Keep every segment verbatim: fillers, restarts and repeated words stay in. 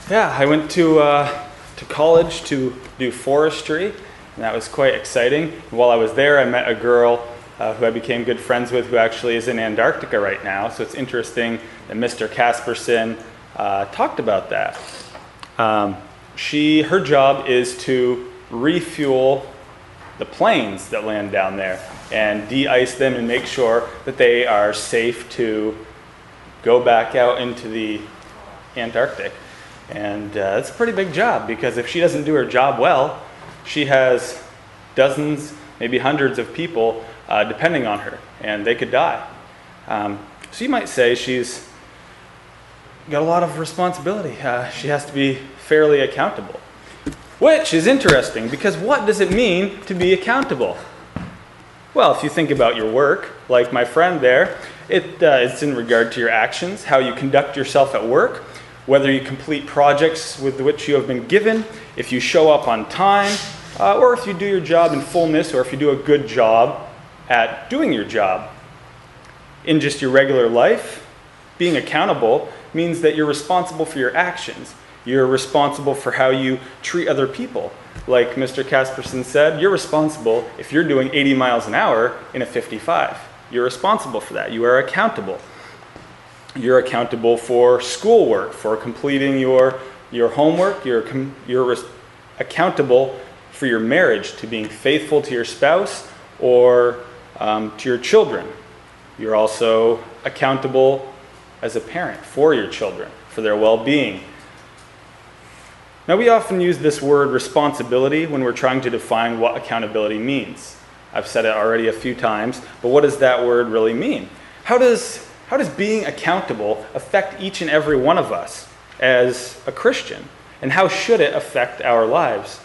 Yeah, I went to uh, to college to do forestry, and that was quite exciting. While I was there, I met a girl uh, who I became good friends with, who actually is in Antarctica right now. So it's interesting that Mister Casperson uh, talked about that. Um, she, her job is to refuel the planes that land down there and de-ice them and make sure that they are safe to go back out into the Antarctic. And uh, it's a pretty big job, because if she doesn't do her job well, she has dozens, maybe hundreds of people uh, depending on her, and they could die. Um, so you might say she's got a lot of responsibility. Uh, she has to be fairly accountable, which is interesting, because what does it mean to be accountable? Well, if you think about your work, like my friend there, it, uh, it's in regard to your actions, how you conduct yourself at work, whether you complete projects with which you have been given, if you show up on time, uh, or if you do your job in fullness, or if you do a good job at doing your job. In just your regular life, being accountable means that you're responsible for your actions. You're responsible for how you treat other people. Like Mister Casperson said, you're responsible if you're doing eighty miles an hour in a fifty-five. You're responsible for that. You are accountable. You're accountable for schoolwork, for completing your, your homework. You're, com- you're res- accountable for your marriage, to being faithful to your spouse or um, to your children. You're also accountable as a parent for your children, for their well-being. Now, we often use this word responsibility when we're trying to define what accountability means. I've said it already a few times, but what does that word really mean? How does How does being accountable affect each and every one of us as a Christian? And how should it affect our lives?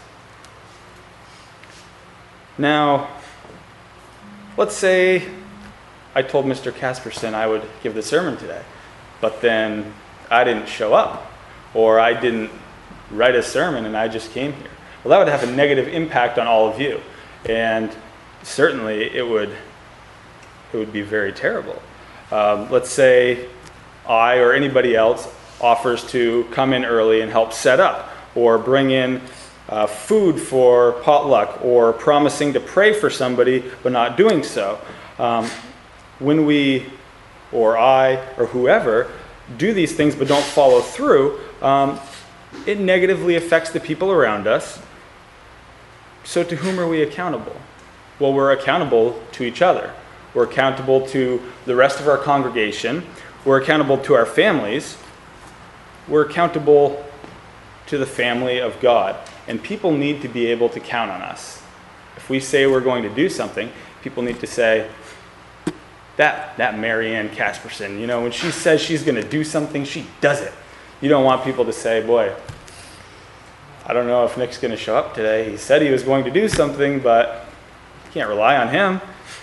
Now, let's say I told Mister Casperson I would give the sermon today, but then I didn't show up, or I didn't write a sermon and I just came here. Well, that would have a negative impact on all of you, and certainly it would, it would be very terrible. Um, let's say I or anybody else offers to come in early and help set up, or bring in uh, food for potluck, or promising to pray for somebody but not doing so. Um, when we, or I, or whoever, do these things but don't follow through, um, it negatively affects the people around us. So to whom are we accountable? Well, we're accountable to each other. We're accountable to the rest of our congregation. We're accountable to our families. We're accountable to the family of God. And people need to be able to count on us. If we say we're going to do something, people need to say, that, that Mary Ann Casperson, you know, when she says she's going to do something, she does it. You don't want people to say, boy, I don't know if Nick's going to show up today. He said he was going to do something, but you can't rely on him.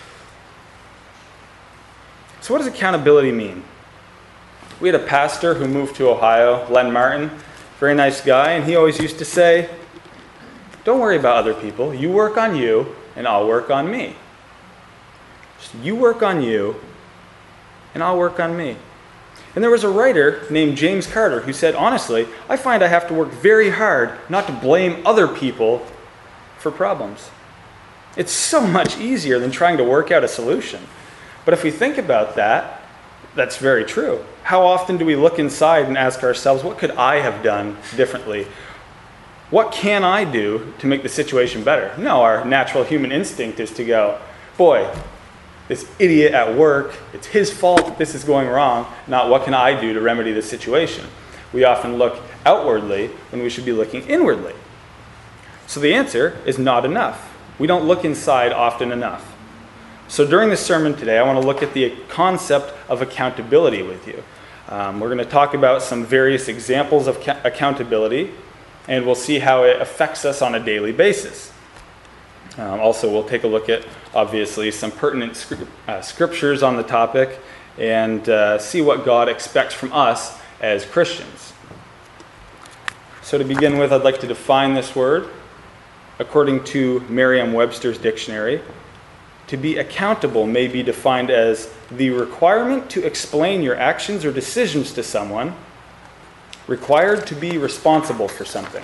So what does accountability mean? We had a pastor who moved to Ohio, Len Martin, very nice guy, and he always used to say, don't worry about other people. You work on you, and I'll work on me. Just you work on you, and I'll work on me. And there was a writer named James Carter who said, honestly, I find I have to work very hard not to blame other people for problems. It's so much easier than trying to work out a solution. But if we think about that, that's very true. How often do we look inside and ask ourselves, what could I have done differently? What can I do to make the situation better? No, our natural human instinct is to go, boy, this idiot at work, it's his fault that this is going wrong, not what can I do to remedy the situation. We often look outwardly when we should be looking inwardly. So the answer is not enough. We don't look inside often enough. So during this sermon today, I want to look at the concept of accountability with you. Um, we're going to talk about some various examples of ca- accountability, and we'll see how it affects us on a daily basis. Um, also, we'll take a look at, obviously, some pertinent scrip- uh, scriptures on the topic, and uh, see what God expects from us as Christians. So to begin with, I'd like to define this word. According to Merriam-Webster's dictionary, to be accountable may be defined as the requirement to explain your actions or decisions to someone, required to be responsible for something.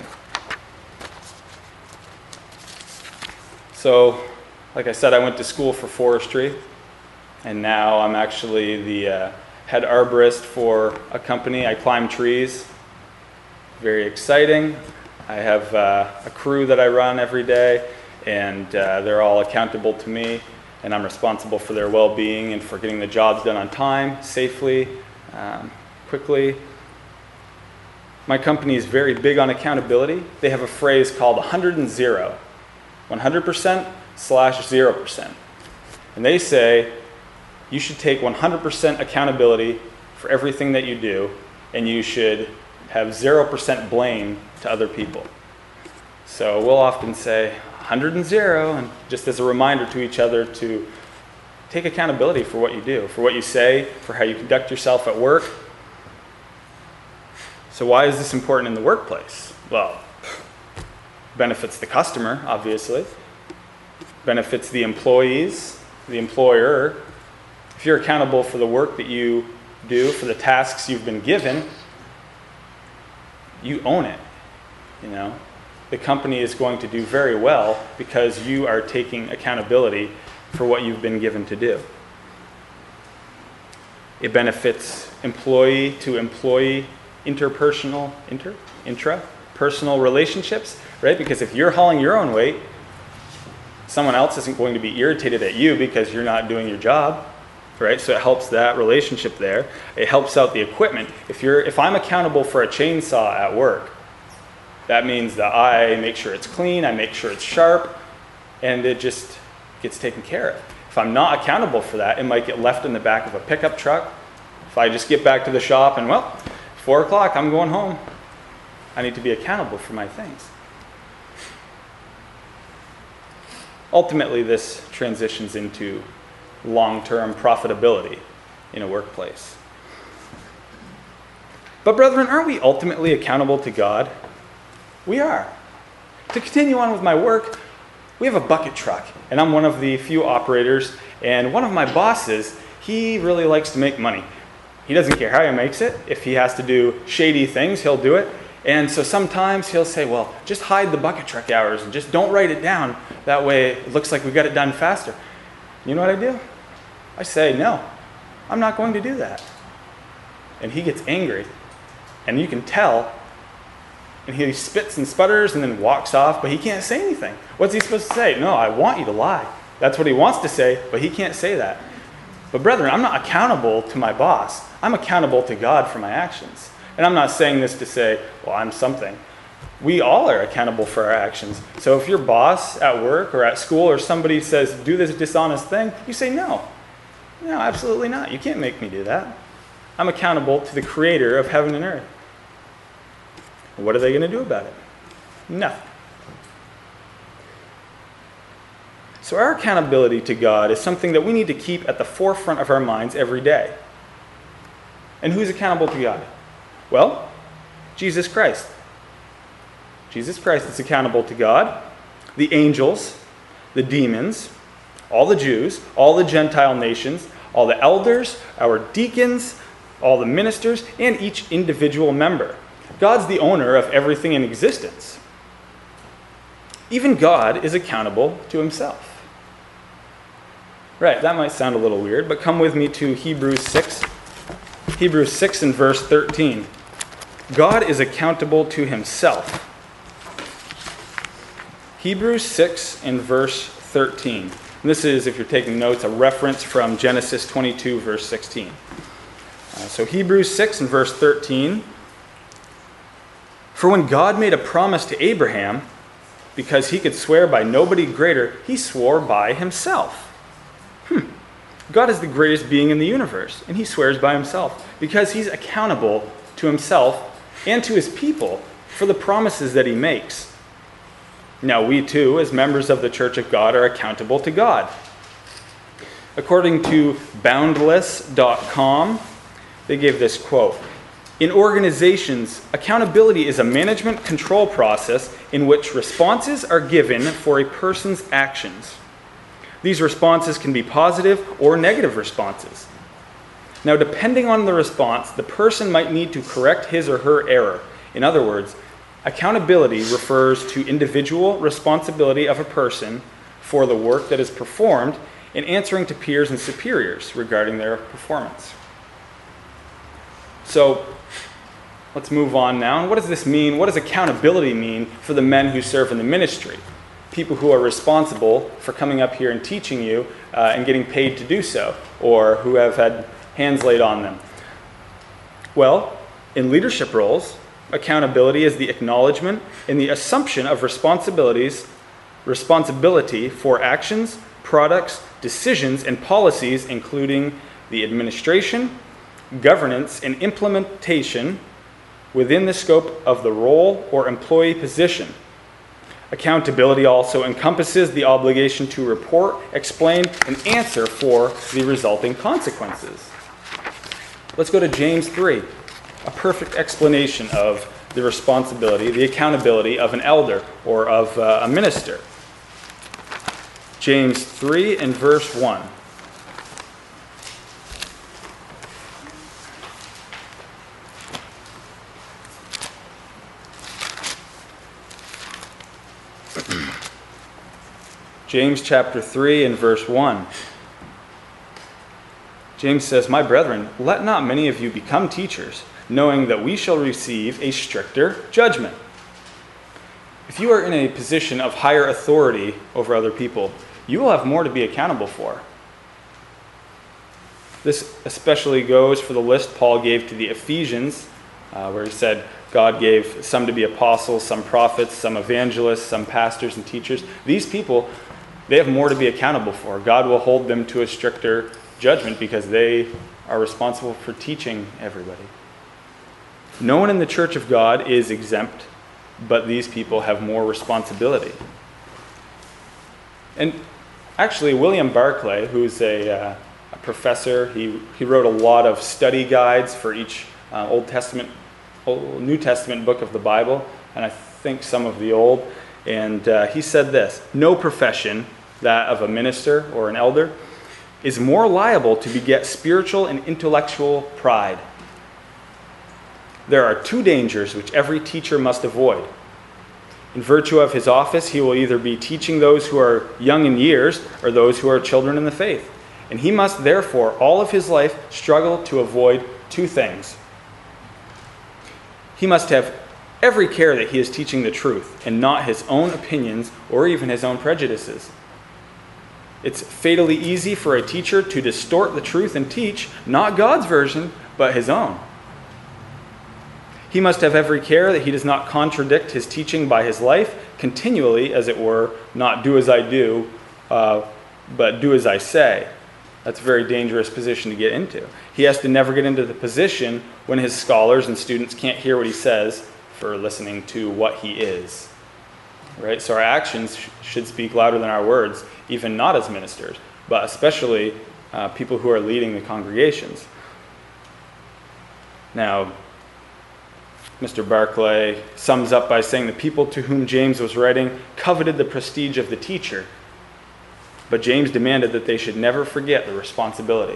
So, like I said, I went to school for forestry, and now I'm actually the uh, head arborist for a company. I climb trees. Very exciting. I have uh, a crew that I run every day, and uh, they're all accountable to me, and I'm responsible for their well-being and for getting the jobs done on time, safely, um, quickly. My company is very big on accountability. They have a phrase called one hundred and zero. one hundred percent slash zero percent. And they say you should take one hundred percent accountability for everything that you do, and you should have zero percent blame to other people. So we'll often say one hundred and zero, and just as a reminder to each other to take accountability for what you do, for what you say, for how you conduct yourself at work. So why is this important in the workplace? Well, benefits the customer, obviously. Benefits the employees, the employer. If you're accountable for the work that you do, for the tasks you've been given, you own it. You know, the company is going to do very well because you are taking accountability for what you've been given to do. It benefits employee to employee interpersonal, inter, intra-personal relationships, right? Because if you're hauling your own weight, someone else isn't going to be irritated at you because you're not doing your job, right? So it helps that relationship there. It helps out the equipment. If you're, if I'm accountable for a chainsaw at work, that means that I make sure it's clean, I make sure it's sharp, and it just gets taken care of. If I'm not accountable for that, it might get left in the back of a pickup truck. If I just get back to the shop and, well, four o'clock, I'm going home. I need to be accountable for my things. Ultimately, this transitions into long-term profitability in a workplace. But brethren, aren't we ultimately accountable to God? We are. To continue on with my work, we have a bucket truck, and I'm one of the few operators, and one of my bosses, he really likes to make money. He doesn't care how he makes it. If he has to do shady things, he'll do it. And so sometimes he'll say, well, just hide the bucket truck hours and just don't write it down. That way it looks like we got it done faster. You know what I do? I say, no, I'm not going to do that. And he gets angry. And you can tell. And he spits and sputters and then walks off, but he can't say anything. What's he supposed to say? No, I want you to lie. That's what he wants to say, but he can't say that. But brethren, I'm not accountable to my boss. I'm accountable to God for my actions. And I'm not saying this to say, well, I'm something. We all are accountable for our actions. So if your boss at work or at school or somebody says, do this dishonest thing, you say, no. No, absolutely not. You can't make me do that. I'm accountable to the creator of heaven and earth. What are they going to do about it? Nothing. So our accountability to God is something that we need to keep at the forefront of our minds every day. And who's accountable to God? Well, Jesus Christ. Jesus Christ is accountable to God, the angels, the demons, all the Jews, all the Gentile nations, all the elders, our deacons, all the ministers, and each individual member. God's the owner of everything in existence. Even God is accountable to himself. Right, that might sound a little weird, but come with me to Hebrews six. Hebrews six and verse thirteen. God is accountable to himself. Hebrews six and verse thirteen. And this is, if you're taking notes, a reference from Genesis twenty-two, verse sixteen. Uh, so Hebrews six and verse thirteen. For when God made a promise to Abraham, because he could swear by nobody greater, he swore by himself. Hmm. God is the greatest being in the universe, and he swears by himself because he's accountable to himself and to his people for the promises that he makes. Now we too, as members of the Church of God, are accountable to God. According to boundless dot com, they gave this quote. In organizations, accountability is a management control process in which responses are given for a person's actions. These responses can be positive or negative responses. Now, depending on the response, the person might need to correct his or her error. In other words, accountability refers to individual responsibility of a person for the work that is performed in answering to peers and superiors regarding their performance. So, let's move on now. And what does this mean? What does accountability mean for the men who serve in the ministry? People who are responsible for coming up here and teaching you uh, and getting paid to do so, or who have had hands laid on them. Well, in leadership roles, accountability is the acknowledgement and the assumption of responsibilities, responsibility for actions, products, decisions, and policies, including the administration, governance, and implementation within the scope of the role or employee position. Accountability also encompasses the obligation to report, explain, and answer for the resulting consequences. Let's go to James three, a perfect explanation of the responsibility, the accountability of an elder or of uh, a minister. James three and verse one. James chapter three and verse one. James says, "My brethren, let not many of you become teachers, knowing that we shall receive a stricter judgment." If you are in a position of higher authority over other people, you will have more to be accountable for. This especially goes for the list Paul gave to the Ephesians, uh, where he said God gave some to be apostles, some prophets, some evangelists, some pastors and teachers. These people, they have more to be accountable for. God will hold them to a stricter judgment because they are responsible for teaching everybody. No one in the church of God is exempt, but these people have more responsibility. And actually, William Barclay, who's a, uh, a professor, he, he wrote a lot of study guides for each uh, Old Testament, Old, New Testament book of the Bible, and I think some of the Old. And uh, he said this: no profession, that of a minister or an elder, is more liable to beget spiritual and intellectual pride. There are two dangers which every teacher must avoid. In virtue of his office, he will either be teaching those who are young in years or those who are children in the faith. And he must therefore all of his life struggle to avoid two things. He must have every care that he is teaching the truth and not his own opinions or even his own prejudices. It's fatally easy for a teacher to distort the truth and teach not God's version, but his own. He must have every care that he does not contradict his teaching by his life, continually, as it were, not do as I do, uh, but do as I say. That's a very dangerous position to get into. He has to never get into the position when his scholars and students can't hear what he says for listening to what he is. Right? So our actions sh- should speak louder than our words, even not as ministers, but especially uh, people who are leading the congregations. Now, Mister Barclay sums up by saying the people to whom James was writing coveted the prestige of the teacher, but James demanded that they should never forget the responsibility.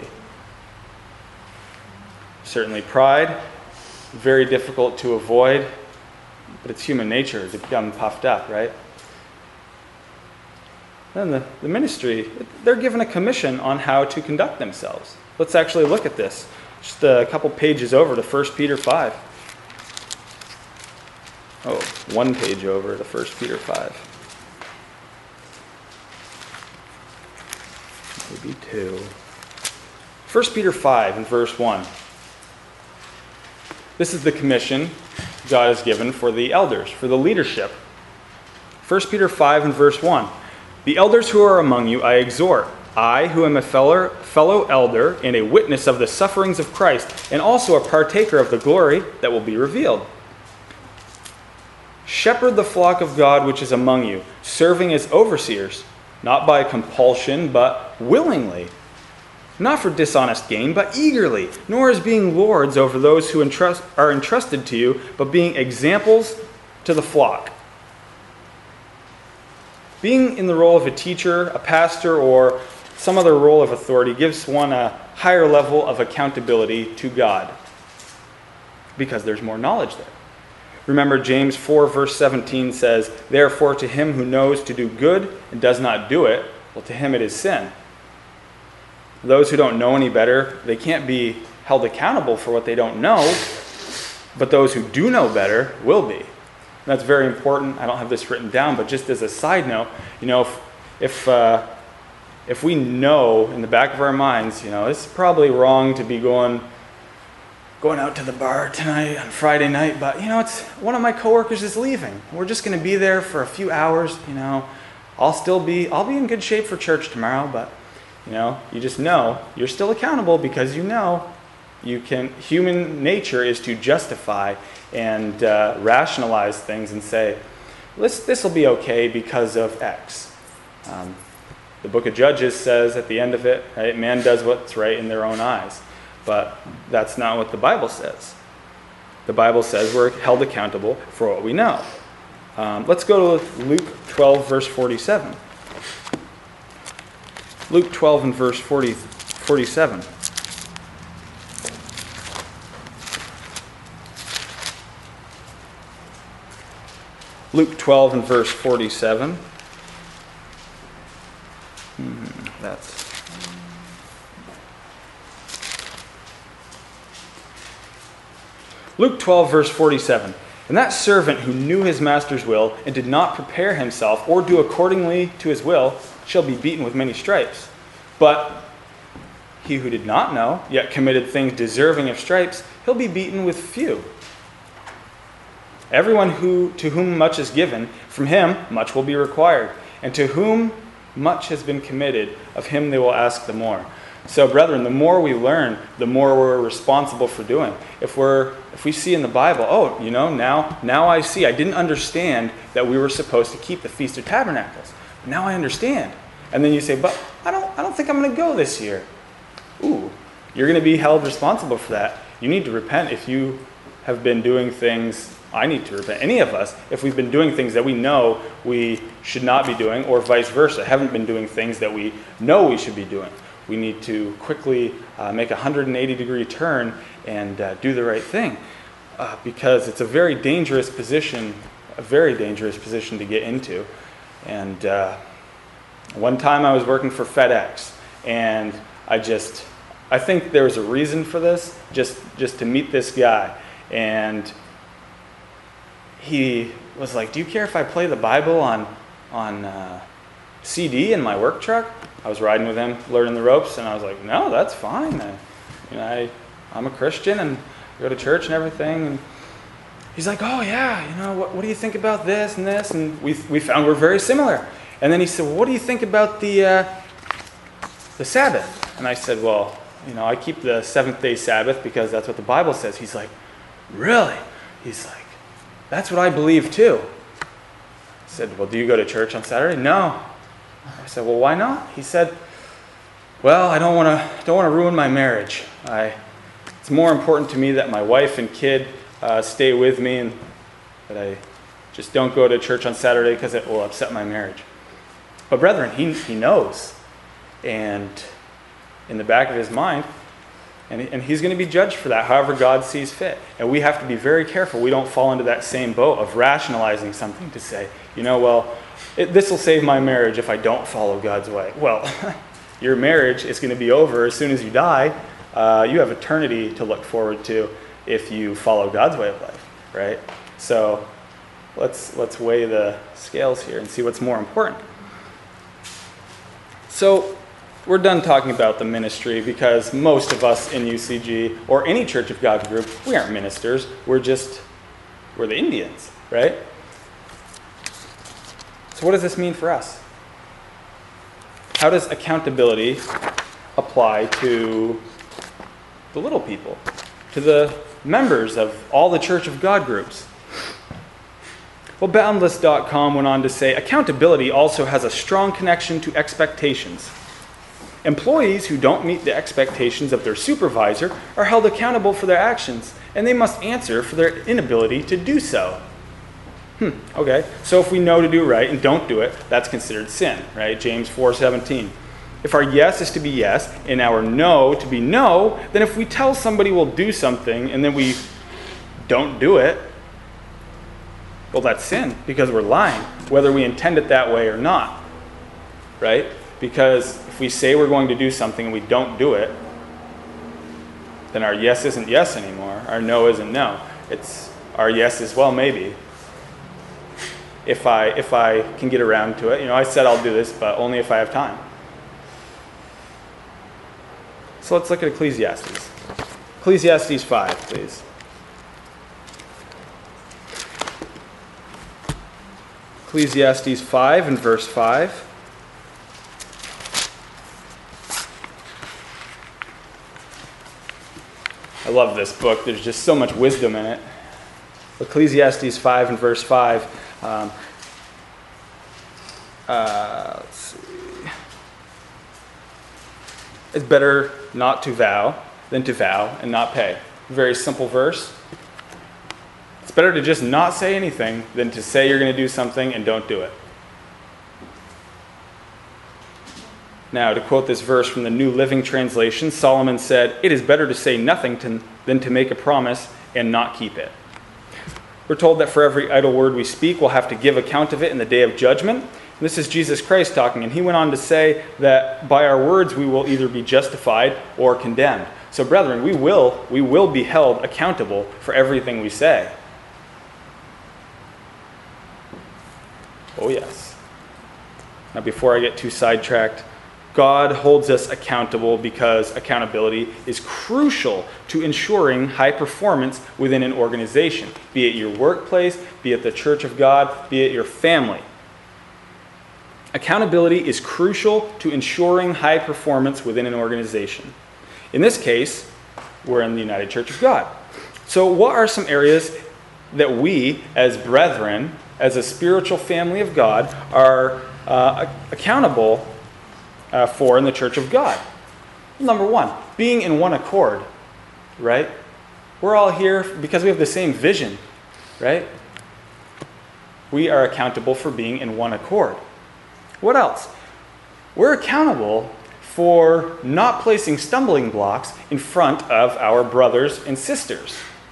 Certainly pride, very difficult to avoid, but it's human nature to become puffed up, right? Then the, the ministry, they're given a commission on how to conduct themselves. Let's actually look at this. Just a couple pages over to First Peter five. Oh, one page over to First Peter five. Maybe two. First Peter five and verse one. This is the commission God has given for the elders, for the leadership. First Peter five and verse one. The elders who are among you I exhort, I who am a fellow, fellow elder and a witness of the sufferings of Christ, and also a partaker of the glory that will be revealed. Shepherd the flock of God which is among you, serving as overseers, not by compulsion, but willingly. Not for dishonest gain, but eagerly, nor as being lords over those who entrust, are entrusted to you, but being examples to the flock. Being in the role of a teacher, a pastor, or some other role of authority gives one a, higher level of accountability to God because there's more knowledge there. Remember, James four verse seventeen says, "Therefore to him who knows to do good and does not do it, well, to him it is sin." Those who don't know any better, they can't be held accountable for what they don't know, but those who do know better will be. And that's very important. I don't have this written down, but just as a side note, you know, if if, uh, if we know in the back of our minds, you know, it's probably wrong to be going going out to the bar tonight on Friday night, but you know, it's one of my coworkers is leaving. We're just going to be there for a few hours. You know, I'll still be I'll be in good shape for church tomorrow, but you know, you just know you're still accountable because you know you can. Human nature is to justify and uh, rationalize things and say, this this will be okay because of X. Um, the book of Judges says at the end of it, right, man does what's right in their own eyes. But that's not what the Bible says. The Bible says we're held accountable for what we know. Um, let's go to Luke twelve, verse forty-seven. Luke twelve and verse forty, forty-seven. Luke twelve and verse forty-seven. Hmm, that's... Luke twelve, verse forty-seven. "And that servant who knew his master's will and did not prepare himself or do accordingly to his will shall be beaten with many stripes. But he who did not know, yet committed things deserving of stripes, he'll be beaten with few. Everyone who to whom much is given, from him much will be required. And to whom much has been committed, of him they will ask the more." So, brethren, the more we learn, the more we're responsible for doing. If we're, if we see in the Bible, oh, you know, now, now I see. I didn't understand that we were supposed to keep the Feast of Tabernacles. But now I understand. And then you say, but I don't, I don't think I'm going to go this year. Ooh, you're going to be held responsible for that. You need to repent if you have been doing things. I need to repent. Any of us, if we've been doing things that we know we should not be doing, or vice versa, haven't been doing things that we know we should be doing. We need to quickly uh, make a one hundred eighty degree turn and uh, do the right thing uh, because it's a very dangerous position, a very dangerous position to get into. And uh, one time I was working for FedEx, and I just, I think there was a reason for this, just, just to meet this guy. And he was like, "Do you care if I play the Bible on, on uh, C D in my work truck?" I was riding with him, learning the ropes, and I was like, "No, that's fine. I, you know, I, I'm a Christian and I go to church and everything." And he's like, "Oh yeah, you know, what, what do you think about this and this?" And we we found we're very similar. And then he said, "Well, what do you think about the uh, the Sabbath?" And I said, "Well, you know, I keep the seventh day Sabbath because that's what the Bible says." He's like, "Really?" He's like, "That's what I believe too." I said, "Well, do you go to church on Saturday?" "No." I said, "Well, why not?" He said, "Well, I don't want to don't want to ruin my marriage. I, it's more important to me that my wife and kid uh, stay with me, and that I just don't go to church on Saturday because it will upset my marriage." But brethren, he he knows, and in the back of his mind, and and he's going to be judged for that, however God sees fit. And we have to be very careful we don't fall into that same boat of rationalizing something to say, you know, well, It, this will save my marriage if I don't follow God's way. Well, your marriage is going to be over as soon as you die. Uh, you have eternity to look forward to if you follow God's way of life, right? So let's let's weigh the scales here and see what's more important. So we're done talking about the ministry because most of us in U C G or any Church of God group, we aren't ministers. We're just, we're the Indians, right? So what does this mean for us? How does accountability apply to the little people, to the members of all the Church of God groups? Well, Boundless dot com went on to say, accountability also has a strong connection to expectations. Employees who don't meet the expectations of their supervisor are held accountable for their actions, and they must answer for their inability to do so. Hmm, okay. So if we know to do right and don't do it, that's considered sin, right? James four seventeen. if our yes is to be yes and our no to be no, then if we tell somebody we'll do something and then we don't do it, well, that's sin because we're lying, whether we intend it that way or not, right? Because if we say we're going to do something and we don't do it, then our yes isn't yes anymore. Our no isn't no. It's our yes is, well, maybe. If I if I can get around to it. You know, I said I'll do this, but only if I have time. So let's look at Ecclesiastes. Ecclesiastes five, please. Ecclesiastes five and verse five. I love this book. There's just so much wisdom in it. Ecclesiastes five and verse five. Um, uh, let's see. It's better not to vow than to vow and not pay. Very simple verse. It's better to just not say anything than to say you're going to do something and don't do it. Now, to quote this verse from the New Living Translation, Solomon said, "It is better to say nothing to, than to make a promise and not keep it." We're told that for every idle word we speak, we'll have to give account of it in the day of judgment. And this is Jesus Christ talking, and he went on to say that by our words we will either be justified or condemned. So, brethren, we will, we will be held accountable for everything we say. Oh, yes. Now, before I get too sidetracked, God holds us accountable because accountability is crucial to ensuring high performance within an organization, be it your workplace, be it the church of God, be it your family. Accountability is crucial to ensuring high performance within an organization. In this case, we're in the United Church of God. So what are some areas that we, as brethren, as a spiritual family of God, are uh, accountable Uh, for in the church of God? Number one, being in one accord, right? We're all here because we have the same vision, right? We are accountable for being in one accord. What else? We're accountable for not placing stumbling blocks in front of our brothers and sisters.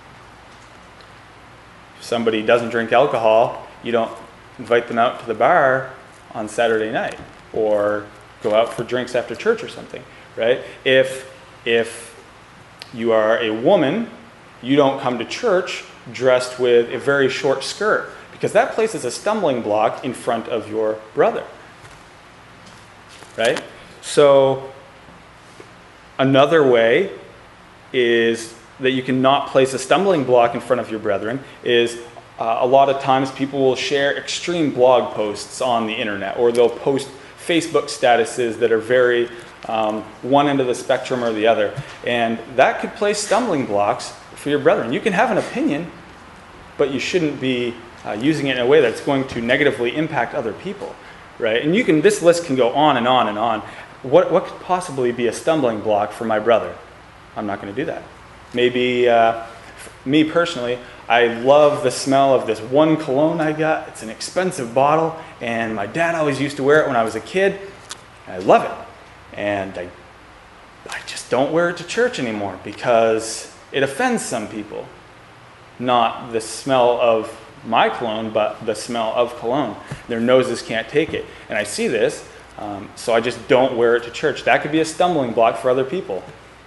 If somebody doesn't drink alcohol, you don't invite them out to the bar on Saturday night, or go out for drinks after church or something, right? If if you are a woman, you don't come to church dressed with a very short skirt, because that places a stumbling block in front of your brother, right? So another way is that you cannot place a stumbling block in front of your brethren is uh, a lot of times people will share extreme blog posts on the internet, or they'll post Facebook statuses that are very um, one end of the spectrum or the other. And that could place stumbling blocks for your brethren. You can have an opinion, but you shouldn't be uh, using it in a way that's going to negatively impact other people, right? And you can, this list can go on and on and on. What, what could possibly be a stumbling block for my brother? I'm not going to do that. Maybe, uh, me personally, I love the smell of this one cologne I got. It's an expensive bottle, and my dad always used to wear it when I was a kid. I love it. And I, I just don't wear it to church anymore because it offends some people. Not the smell of my cologne, but the smell of cologne. Their noses can't take it. And I see this, um, so I just don't wear it to church. That could be a stumbling block for other people.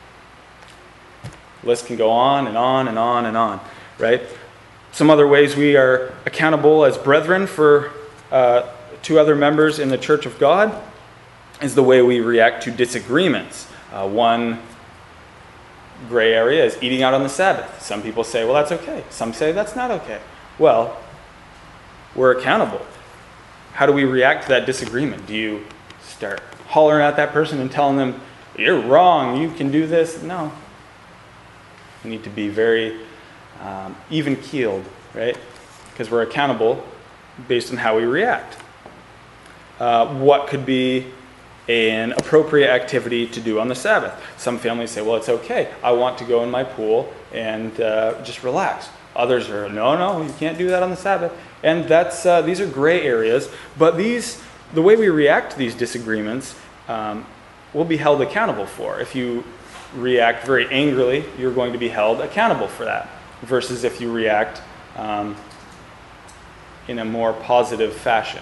The list can go on and on and on and on. Right? Some other ways we are accountable as brethren for uh, two other members in the Church of God is the way we react to disagreements. Uh, one gray area is eating out on the Sabbath. Some people say, well, that's okay. Some say that's not okay. Well, we're accountable. How do we react to that disagreement? Do you start hollering at that person and telling them, you're wrong, you can do this? No. We need to be very Um, even-keeled, right? Because we're accountable based on how we react. Uh, what could be an appropriate activity to do on the Sabbath? Some families say, well, it's okay. I want to go in my pool and uh, just relax. Others are, no, no, you can't do that on the Sabbath. And that's uh, these are gray areas. But these, the way we react to these disagreements um, will be held accountable for. If you react very angrily, you're going to be held accountable for that, versus if you react um, in a more positive fashion.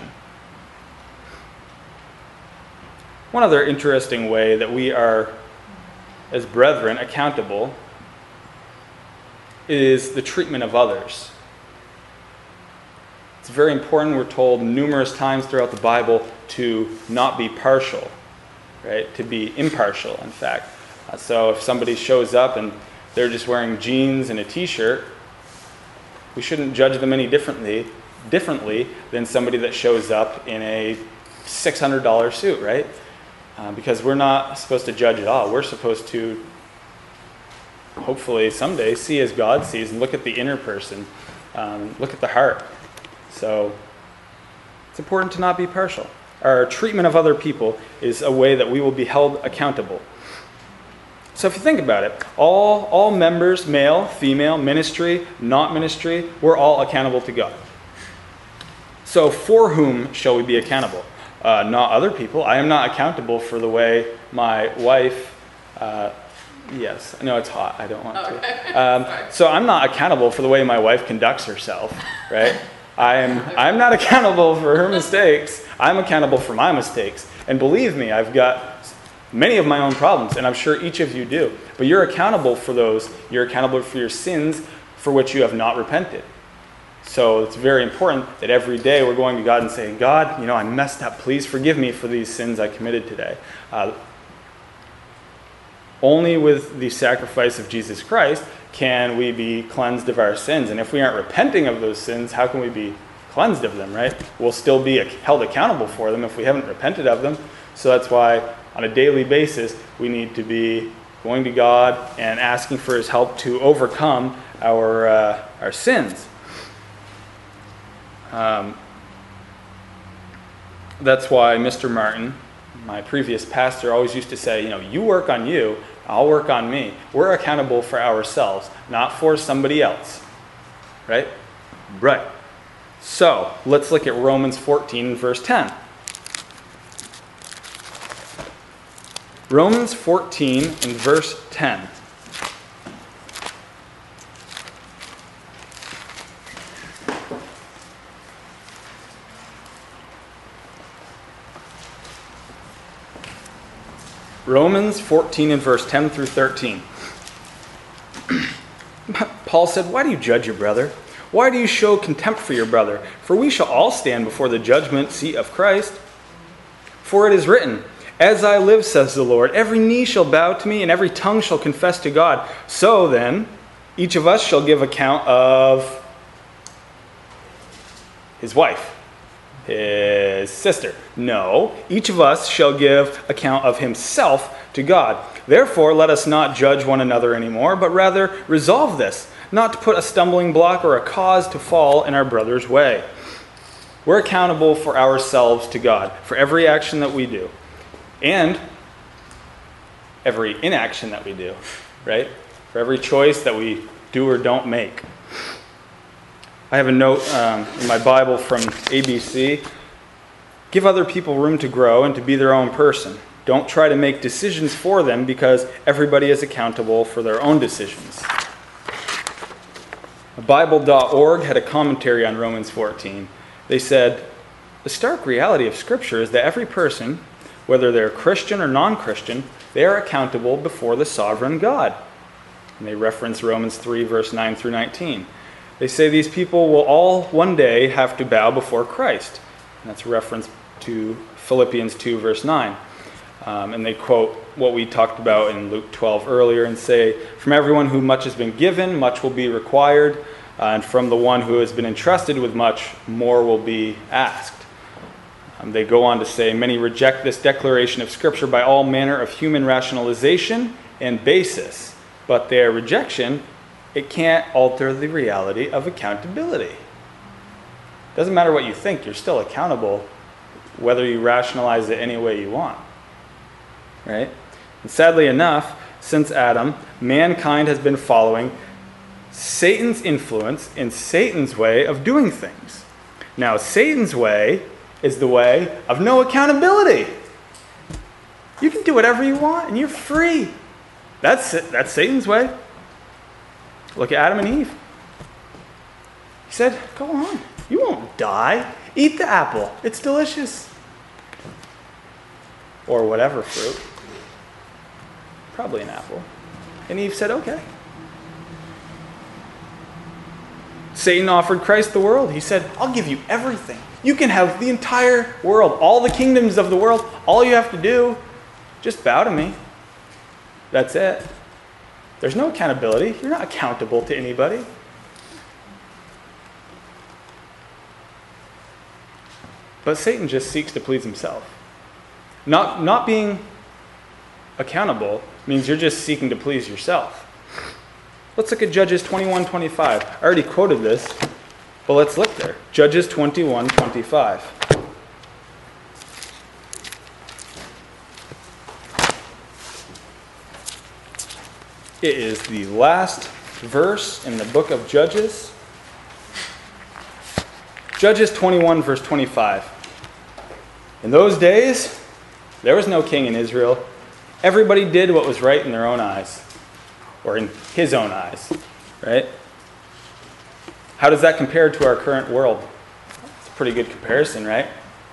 One other interesting way that we are, as brethren, accountable is the treatment of others. It's very important, we're told numerous times throughout the Bible, to not be partial, right? To be impartial, in fact. Uh, so if somebody shows up and they're just wearing jeans and a t-shirt, we shouldn't judge them any differently, differently than somebody that shows up in a six hundred dollar suit, right? Uh, because we're not supposed to judge at all. We're supposed to, hopefully someday, see as God sees and look at the inner person, um, look at the heart. So it's important to not be partial. Our treatment of other people is a way that we will be held accountable. So if you think about it, all, all members, male, female, ministry, not ministry, we're all accountable to God. So for whom shall we be accountable? Uh, not other people. I am not accountable for the way my wife, uh, yes, I know it's hot, I don't want to. Um, so I'm not accountable for the way my wife conducts herself, right? I am, I'm not accountable for her mistakes. I'm accountable for my mistakes. And believe me, I've got many of my own problems, and I'm sure each of you do. But you're accountable for those. You're accountable for your sins for which you have not repented. So it's very important that every day we're going to God and saying, God, you know, I messed up. Please forgive me for these sins I committed today. Uh, only with the sacrifice of Jesus Christ can we be cleansed of our sins. And if we aren't repenting of those sins, how can we be cleansed of them, right? We'll still be held accountable for them if we haven't repented of them. So that's why on a daily basis, we need to be going to God and asking for His help to overcome our, uh, our sins. Um, that's why Mister Martin, my previous pastor, always used to say, you know, you work on you, I'll work on me. We're accountable for ourselves, not for somebody else. Right? Right. So, let's look at Romans fourteen, verse ten. Romans fourteen and verse ten. Romans fourteen and verse ten through thirteen. Paul said, why do you judge your brother? Why do you show contempt for your brother? For we shall all stand before the judgment seat of Christ. For it is written, as I live, says the Lord, every knee shall bow to me, and every tongue shall confess to God. So then, each of us shall give account of his wife, his sister. No, each of us shall give account of himself to God. Therefore, let us not judge one another anymore, but rather resolve this, not to put a stumbling block or a cause to fall in our brother's way. We're accountable for ourselves to God, for every action that we do, and every inaction that we do, right? For every choice that we do or don't make. I have a note um, in my Bible from A B C. Give other people room to grow and to be their own person. Don't try to make decisions for them because everybody is accountable for their own decisions. Bible dot org had a commentary on Romans fourteen. They said, the stark reality of Scripture is that every person, whether they're Christian or non-Christian, they are accountable before the sovereign God. And they reference Romans three, verse nine through nineteen. They say these people will all one day have to bow before Christ. And that's a reference to Philippians two, verse nine. Um, and they quote what we talked about in Luke twelve earlier and say, from everyone who much has been given, much will be required. Uh, and from the one who has been entrusted with much, more will be asked. Um, they go on to say, many reject this declaration of Scripture by all manner of human rationalization and basis. But their rejection, it can't alter the reality of accountability. Doesn't matter what you think, you're still accountable whether you rationalize it any way you want. Right? And sadly enough, since Adam, mankind has been following Satan's influence in Satan's way of doing things. Now, Satan's way is the way of no accountability. You can do whatever you want and you're free. That's it. That's Satan's way. Look at Adam and Eve. He said, go on. You won't die. Eat the apple. It's delicious. Or whatever fruit. Probably an apple. And Eve said, okay. Satan offered Christ the world. He said, I'll give you everything. You can have the entire world, all the kingdoms of the world. All you have to do, just bow to me. That's it. There's no accountability. You're not accountable to anybody. But Satan just seeks to please himself. Not, not being accountable means you're just seeking to please yourself. Let's look at Judges twenty-one twenty-five. I already quoted this, but let's look there. Judges twenty-one twenty-five. It is the last verse in the book of Judges. Judges twenty-one, verse twenty-five. In those days, there was no king in Israel. Everybody did what was right in their own eyes. Or in his own eyes, right? How does that compare to our current world? It's a pretty good comparison, right?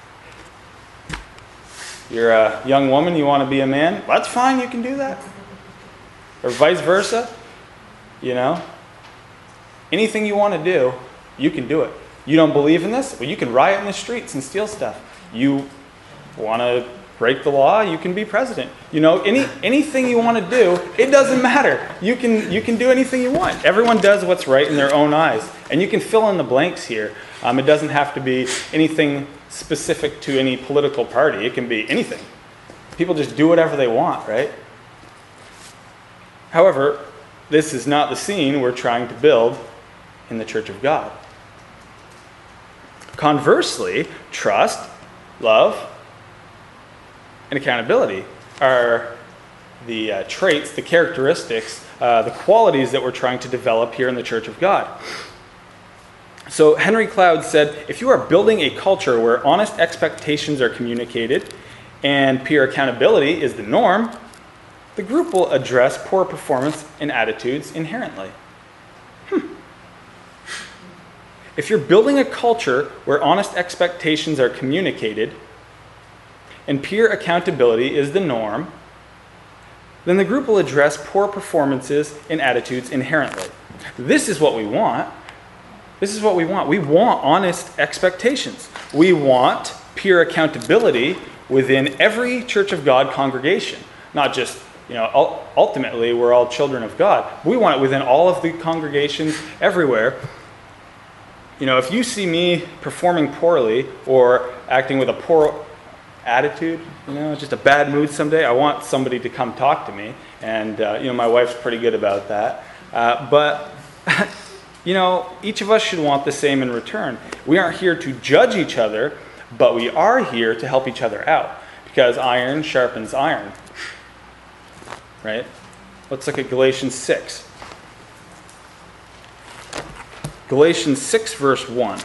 You're a young woman, you want to be a man? That's fine, you can do that. Or vice versa, you know? Anything you want to do, you can do it. You don't believe in this? Well, you can riot in the streets and steal stuff. You want to break the law, you can be president. You know, any anything you want to do, it doesn't matter. You can you can do anything you want. Everyone does what's right in their own eyes. And you can fill in the blanks here. Um, it doesn't have to be anything specific to any political party. It can be anything. People just do whatever they want, right? However, this is not the scene we're trying to build in the Church of God. Conversely, trust, love, and accountability are the uh, traits, the characteristics, uh, the qualities that we're trying to develop here in the Church of God. So Henry Cloud said, if you are building a culture where honest expectations are communicated and peer accountability is the norm, the group will address poor performance and attitudes inherently. Hmm. If you're building a culture where honest expectations are communicated and peer accountability is the norm, then the group will address poor performances and attitudes inherently. This is what we want. This is what we want. We want honest expectations. We want peer accountability within every Church of God congregation. Not just, you know, ultimately we're all children of God. We want it within all of the congregations everywhere. You know, if you see me performing poorly or acting with a poor attitude, you know, just a bad mood someday, I want somebody to come talk to me. And, uh, you know, my wife's pretty good about that. Uh, but, you know, each of us should want the same in return. We aren't here to judge each other, but we are here to help each other out. Because iron sharpens iron. Right? Let's look at Galatians six. Galatians six, verse one.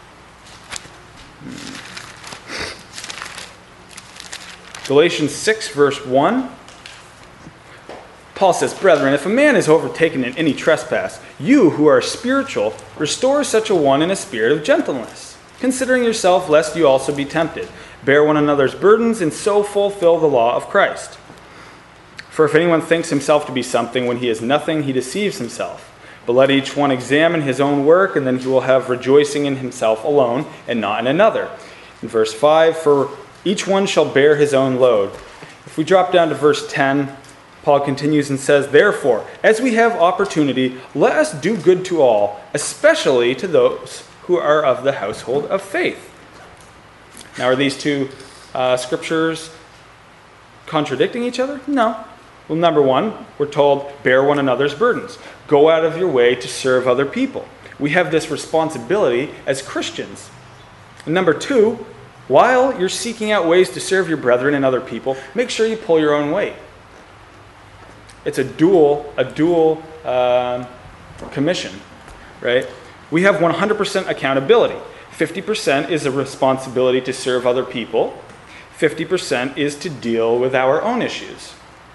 Galatians six, verse one. Paul says, brethren, if a man is overtaken in any trespass, you who are spiritual, restore such a one in a spirit of gentleness, considering yourself, lest you also be tempted. Bear one another's burdens, and so fulfill the law of Christ. For if anyone thinks himself to be something when he is nothing, he deceives himself. But let each one examine his own work, and then he will have rejoicing in himself alone, and not in another. In verse five, for each one shall bear his own load. If we drop down to verse ten, Paul continues and says, therefore, as we have opportunity, let us do good to all, especially to those who are of the household of faith. Now, are these two uh, scriptures contradicting each other? No. Well, number one, we're told, bear one another's burdens. Go out of your way to serve other people. We have this responsibility as Christians. And number two, while you're seeking out ways to serve your brethren and other people, make sure you pull your own weight. It's a dual, a dual uh, commission, right? We have one hundred percent accountability. fifty percent is a responsibility to serve other people. fifty percent is to deal with our own issues.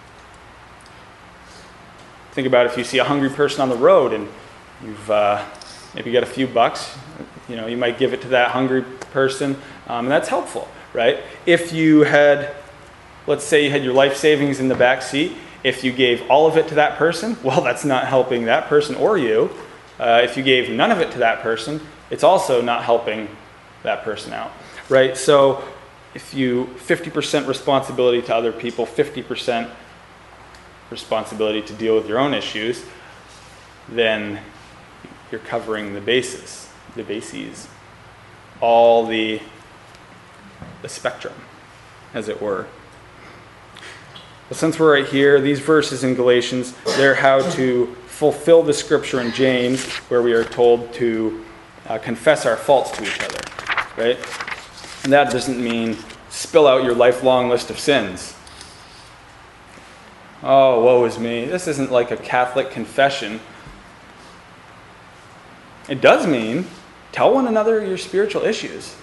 Think about if you see a hungry person on the road and you've uh, maybe got a few bucks, you know, you might give it to that hungry person, um, and that's helpful, right? If you had, let's say you had your life savings in the back seat, if you gave all of it to that person, well, that's not helping that person or you. Uh, if you gave none of it to that person, it's also not helping that person out, right? So if you fifty percent responsibility to other people, fifty percent responsibility to deal with your own issues, then you're covering the bases, the bases, all the, the spectrum, as it were. Well, since we're right here, these verses in Galatians, they're how to fulfill the scripture in James, where we are told to uh, confess our faults to each other, right? And that doesn't mean spill out your lifelong list of sins. Oh, woe is me. This isn't like a Catholic confession. It does mean tell one another your spiritual issues.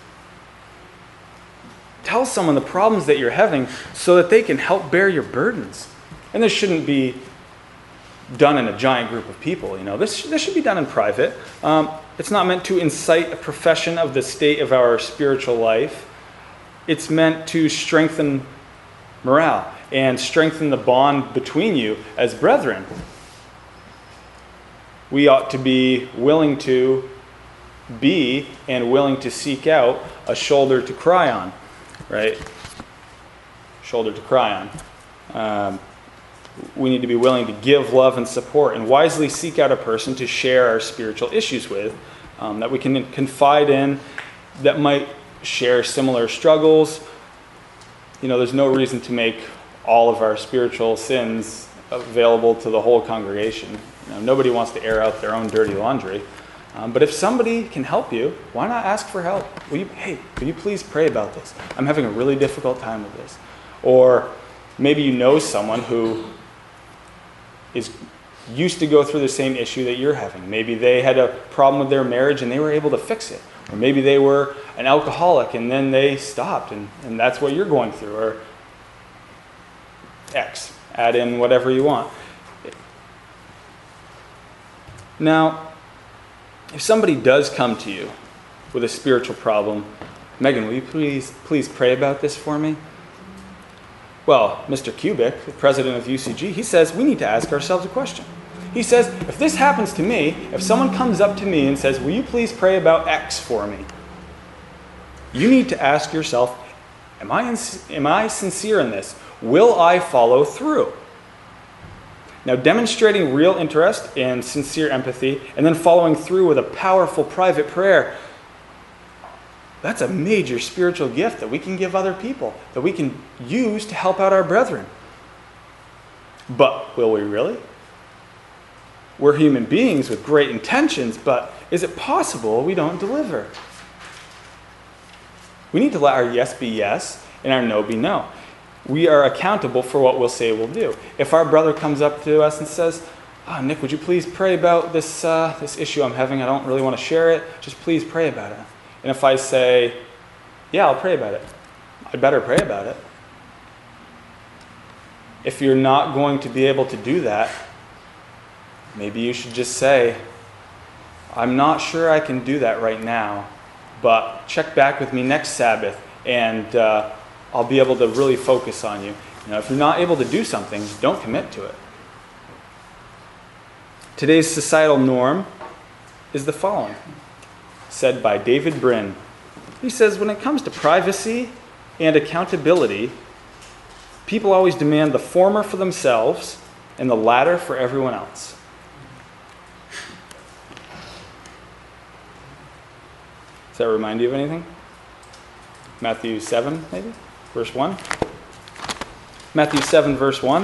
Tell someone the problems that you're having so that they can help bear your burdens. And this shouldn't be done in a giant group of people. You know, this, this should be done in private. Um, it's not meant to incite a profession of the state of our spiritual life. It's meant to strengthen morale and strengthen the bond between you as brethren. We ought to be willing to be and willing to seek out a shoulder to cry on, right? Shoulder to cry on. Um, we need to be willing to give love and support and wisely seek out a person to share our spiritual issues with, um, that we can confide in, that might share similar struggles. You know, there's no reason to make all of our spiritual sins available to the whole congregation. You know, nobody wants to air out their own dirty laundry. Um, but if somebody can help you, why not ask for help? Will you, hey, will you please pray about this? I'm having a really difficult time with this. Or maybe you know someone who is used to go through the same issue that you're having. Maybe they had a problem with their marriage and they were able to fix it. Or maybe they were an alcoholic and then they stopped and, and that's what you're going through. Or X. Add in whatever you want. Now, if somebody does come to you with a spiritual problem, Megan, will you please please pray about this for me? Well, Mister Kubik, the president of U C G, he says we need to ask ourselves a question. He says, if this happens to me, if someone comes up to me and says, will you please pray about X for me? You need to ask yourself, am I, am I sincere in this? Will I follow through? Now, demonstrating real interest and sincere empathy, and then following through with a powerful private prayer, that's a major spiritual gift that we can give other people, that we can use to help out our brethren. But will we really? We're human beings with great intentions, but is it possible we don't deliver? We need to let our yes be yes and our no be no. We are accountable for what we'll say we'll do. If our brother comes up to us and says, oh, Nick, would you please pray about this, uh, this issue I'm having? I don't really want to share it. Just please pray about it. And if I say, yeah, I'll pray about it, I'd better pray about it. If you're not going to be able to do that, maybe you should just say, I'm not sure I can do that right now, but check back with me next Sabbath and uh, I'll be able to really focus on you. You know, if you're not able to do something, don't commit to it. Today's societal norm is the following, said by David Brin. He says, when it comes to privacy and accountability, people always demand the former for themselves and the latter for everyone else. Does that remind you of anything? Matthew seven, maybe? Verse one? Matthew seven, verse one.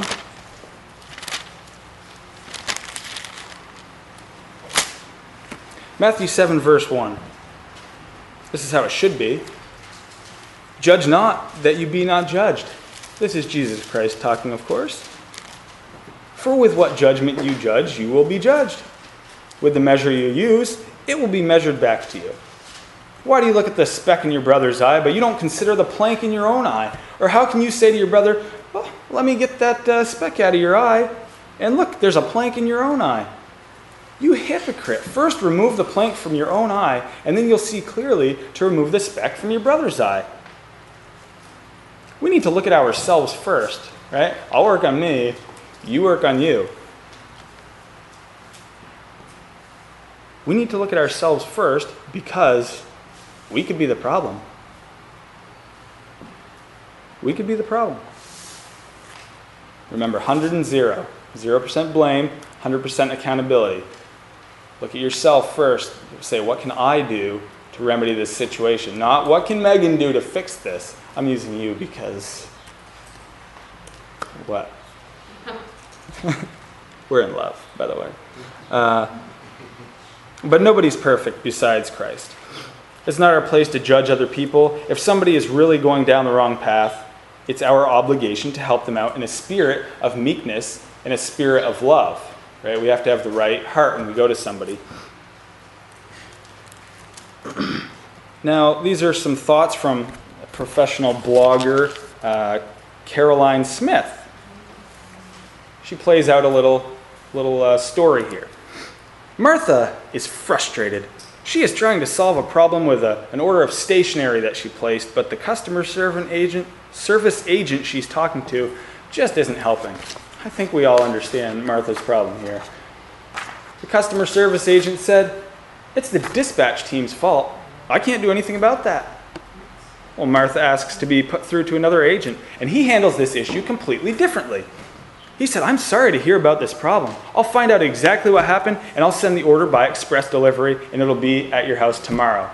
Matthew seven, verse one. This is how it should be. Judge not, that you be not judged. This is Jesus Christ talking, of course. For with what judgment you judge, you will be judged. With the measure you use, it will be measured back to you. Why do you look at the speck in your brother's eye, but you don't consider the plank in your own eye? Or how can you say to your brother, well, let me get that uh, speck out of your eye, and look, there's a plank in your own eye? You hypocrite. First remove the plank from your own eye, and then you'll see clearly to remove the speck from your brother's eye. We need to look at ourselves first, right? I'll work on me, you work on you. We need to look at ourselves first because we could be the problem. We could be the problem. Remember, one hundred and zero. zero percent blame, one hundred percent accountability. Look at yourself first. Say, what can I do to remedy this situation? Not, what can Megan do to fix this? I'm using you because... What? We're in love, by the way. Uh, but nobody's perfect besides Christ. It's not our place to judge other people. If somebody is really going down the wrong path, it's our obligation to help them out in a spirit of meekness and a spirit of love. Right? We have to have the right heart when we go to somebody. Now, these are some thoughts from a professional blogger, uh, Caroline Smith. She plays out a little, little uh, story here. Martha is frustrated. She is trying to solve a problem with a, an order of stationery that she placed, but the customer servant agent, service agent she's talking to just isn't helping. I think we all understand Martha's problem here. The customer service agent said, "It's the dispatch team's fault. I can't do anything about that." Well, Martha asks to be put through to another agent, and he handles this issue completely differently. He said, "I'm sorry to hear about this problem. I'll find out exactly what happened, and I'll send the order by express delivery, and it'll be at your house tomorrow."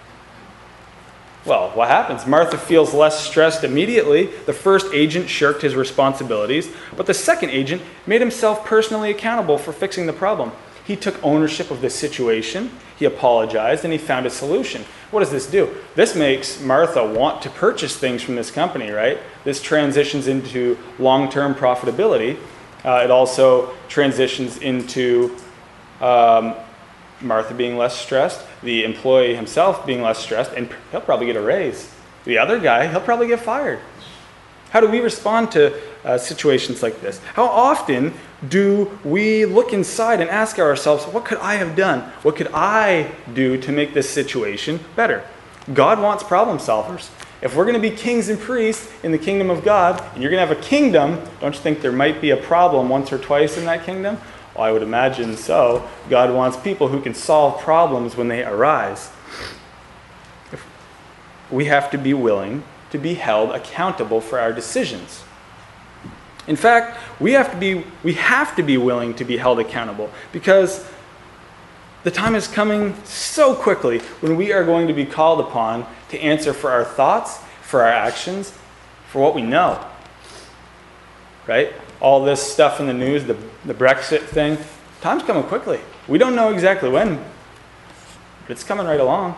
Well, what happens? Martha feels less stressed immediately. The first agent shirked his responsibilities, but the second agent made himself personally accountable for fixing the problem. He took ownership of the situation, he apologized, and he found a solution. What does this do? This makes Martha want to purchase things from this company, right? This transitions into long-term profitability. Uh, it also transitions into um, Martha being less stressed, the employee himself being less stressed, and he'll probably get a raise. The other guy, he'll probably get fired. How do we respond to uh, situations like this? How often do we look inside and ask ourselves, what could I have done? What could I do to make this situation better? God wants problem solvers. If we're going to be kings and priests in the kingdom of God, and you're going to have a kingdom, don't you think there might be a problem once or twice in that kingdom? Well, I would imagine so. God wants people who can solve problems when they arise. If we have to be willing to be held accountable for our decisions. In fact, we have to be we have to be willing to be held accountable because the time is coming so quickly when we are going to be called upon to answer for our thoughts, for our actions, for what we know. Right? All this stuff in the news, the, the Brexit thing, time's coming quickly. We don't know exactly when, but it's coming right along.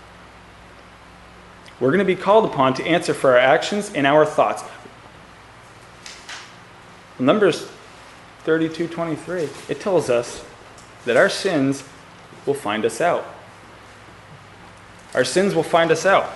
We're going to be called upon to answer for our actions and our thoughts. Numbers thirty-two twenty-three, it tells us that our sins will find us out. Our sins will find us out.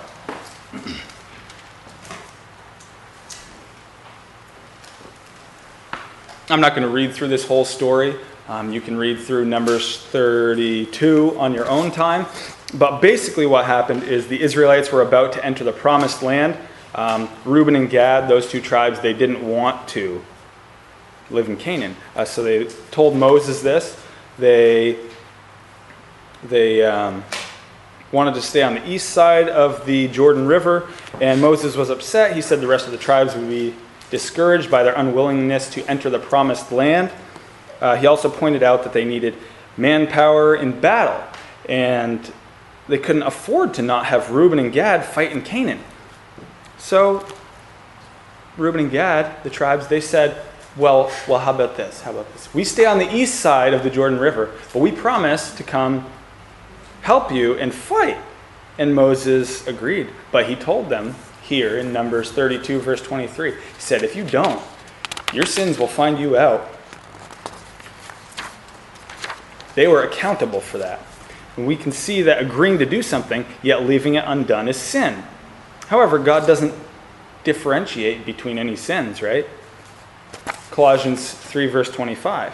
I'm not going to read through this whole story. Um, you can read through Numbers thirty-two on your own time. But basically what happened is the Israelites were about to enter the promised land. Um, Reuben and Gad, those two tribes, they didn't want to live in Canaan. Uh, so they told Moses this. They, they um, wanted to stay on the east side of the Jordan River, and Moses was upset. He said the rest of the tribes would be discouraged by their unwillingness to enter the promised land. Uh, he also pointed out that they needed manpower in battle, and they couldn't afford to not have Reuben and Gad fight in Canaan. So Reuben and Gad, the tribes, they said, well, well, how about this? How about this? We stay on the east side of the Jordan River, but we promise to come help you and fight. And Moses agreed, but he told them here in Numbers thirty-two, verse twenty-three, he said, if you don't, your sins will find you out. They were accountable for that. And we can see that agreeing to do something, yet leaving it undone, is sin. However, God doesn't differentiate between any sins, right? Colossians three, verse twenty-five.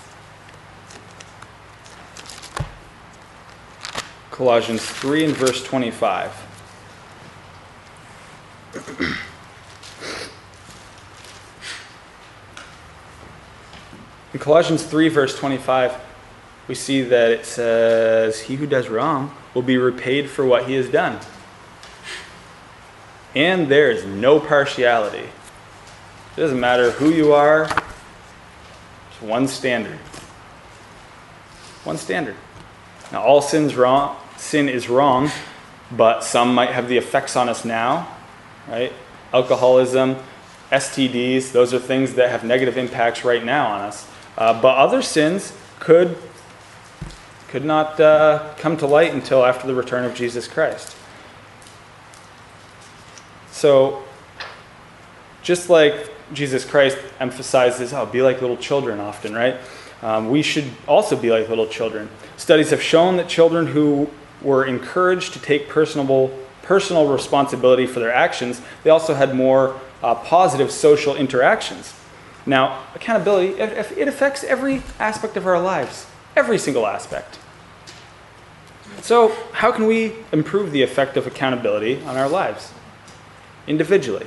Colossians three and verse twenty-five. In Colossians three, verse twenty-five, we see that it says, "He who does wrong will be repaid for what he has done." And there is no partiality. It doesn't matter who you are, there's one standard. One standard. Now, all sin's wrong, sin is wrong, but some might have the effects on us now, right? Alcoholism, S T Ds, those are things that have negative impacts right now on us. Uh, but other sins could, could not uh, come to light until after the return of Jesus Christ. So, just like Jesus Christ emphasizes, oh, be like little children often, right? Um, we should also be like little children. Studies have shown that children who were encouraged to take personal, personal responsibility for their actions, they also had more uh, positive social interactions. Now, accountability, it, it affects every aspect of our lives, every single aspect. So, how can we improve the effect of accountability on our lives? Individually.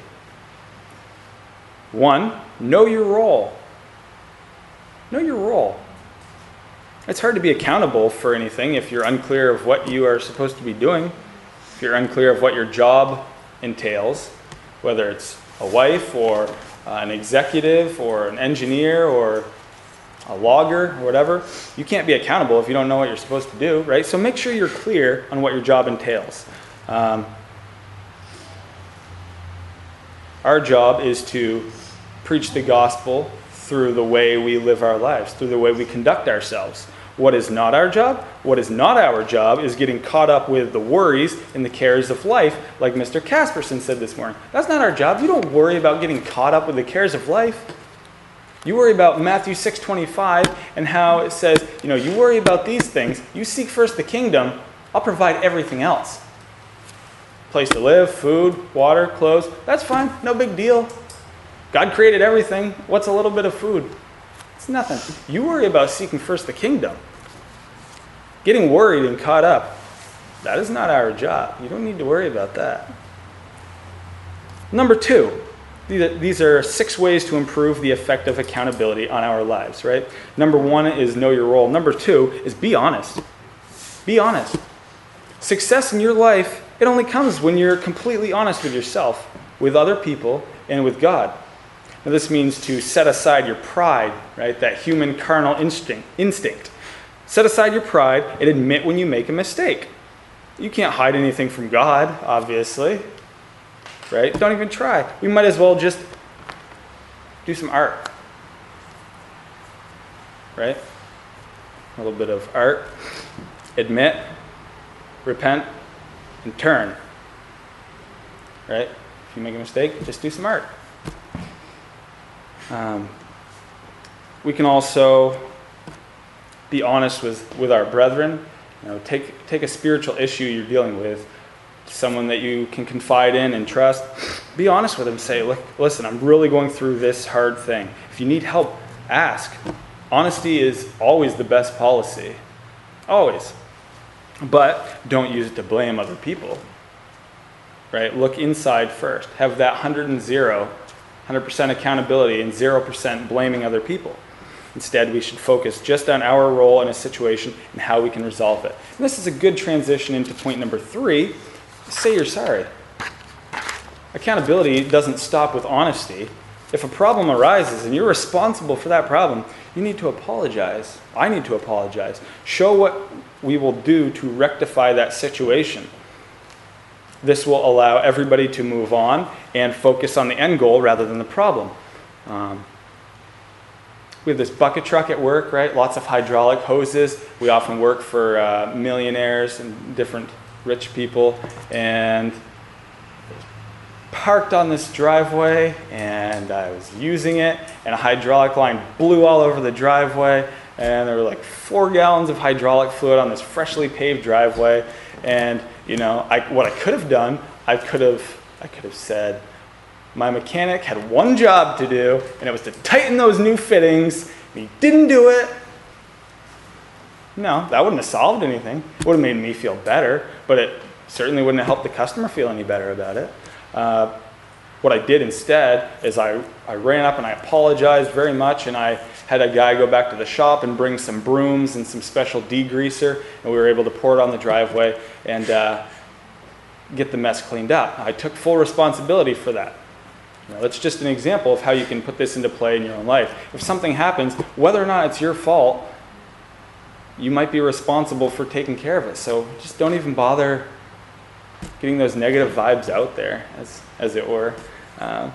One, know your role. Know your role. It's hard to be accountable for anything if you're unclear of what you are supposed to be doing, if you're unclear of what your job entails, whether it's a wife or uh, an executive or an engineer or a logger or whatever. You can't be accountable if you don't know what you're supposed to do, right? So make sure you're clear on what your job entails. Um, our job is to preach the gospel through the way we live our lives, through the way we conduct ourselves. What is not our job? What is not our job is getting caught up with the worries and the cares of life, like Mister Casperson said this morning. That's not our job. You don't worry about getting caught up with the cares of life. You worry about Matthew six twenty-five and how it says, you know, you worry about these things. You seek first the kingdom. I'll provide everything else. Place to live, food, water, clothes. That's fine. No big deal. God created everything. What's a little bit of food? It's nothing. You worry about seeking first the kingdom. Getting worried and caught up, that is not our job. You don't need to worry about that. Number two, these are six ways to improve the effect of accountability on our lives, right? Number one is know your role. Number two is be honest. Be honest. Success in your life, it only comes when you're completely honest with yourself, with other people, and with God. Now, this means to set aside your pride, right? That human carnal instinct. instinct. Set aside your pride and admit when you make a mistake. You can't hide anything from God, obviously, right? Don't even try. We might as well just do some art, right? A little bit of art. Admit, repent, and turn, right? If you make a mistake, just do some art. Um, we can also be honest with, with our brethren. You know, take take a spiritual issue you're dealing with, someone that you can confide in and trust. Be honest with them. Say, look, listen, I'm really going through this hard thing. If you need help, ask. Honesty is always the best policy. Always. But don't use it to blame other people. Right? Look inside first. Have that one hundred and zero, one hundred percent accountability and zero percent blaming other people. Instead, we should focus just on our role in a situation and how we can resolve it. And this is a good transition into point number three. Say you're sorry. Accountability doesn't stop with honesty. If a problem arises and you're responsible for that problem, you need to apologize. I need to apologize. Show what we will do to rectify that situation. This will allow everybody to move on and focus on the end goal rather than the problem. Um, we have this bucket truck at work, right? Lots of hydraulic hoses. We often work for uh, millionaires and different rich people. And parked on this driveway, and I was using it, and a hydraulic line blew all over the driveway, and there were like four gallons of hydraulic fluid on this freshly paved driveway. And you know, I, what I could have done, I could have, I could have said, my mechanic had one job to do, and it was to tighten those new fittings, and he didn't do it. No, that wouldn't have solved anything. It would have made me feel better, but it certainly wouldn't have helped the customer feel any better about it. Uh, what I did instead is I, I ran up and I apologized very much, and I had a guy go back to the shop and bring some brooms and some special degreaser, and we were able to pour it on the driveway and uh, get the mess cleaned up. I took full responsibility for that. You know, that's just an example of how you can put this into play in your own life. If something happens, whether or not it's your fault, you might be responsible for taking care of it. So just don't even bother getting those negative vibes out there, as, as it were. Uh,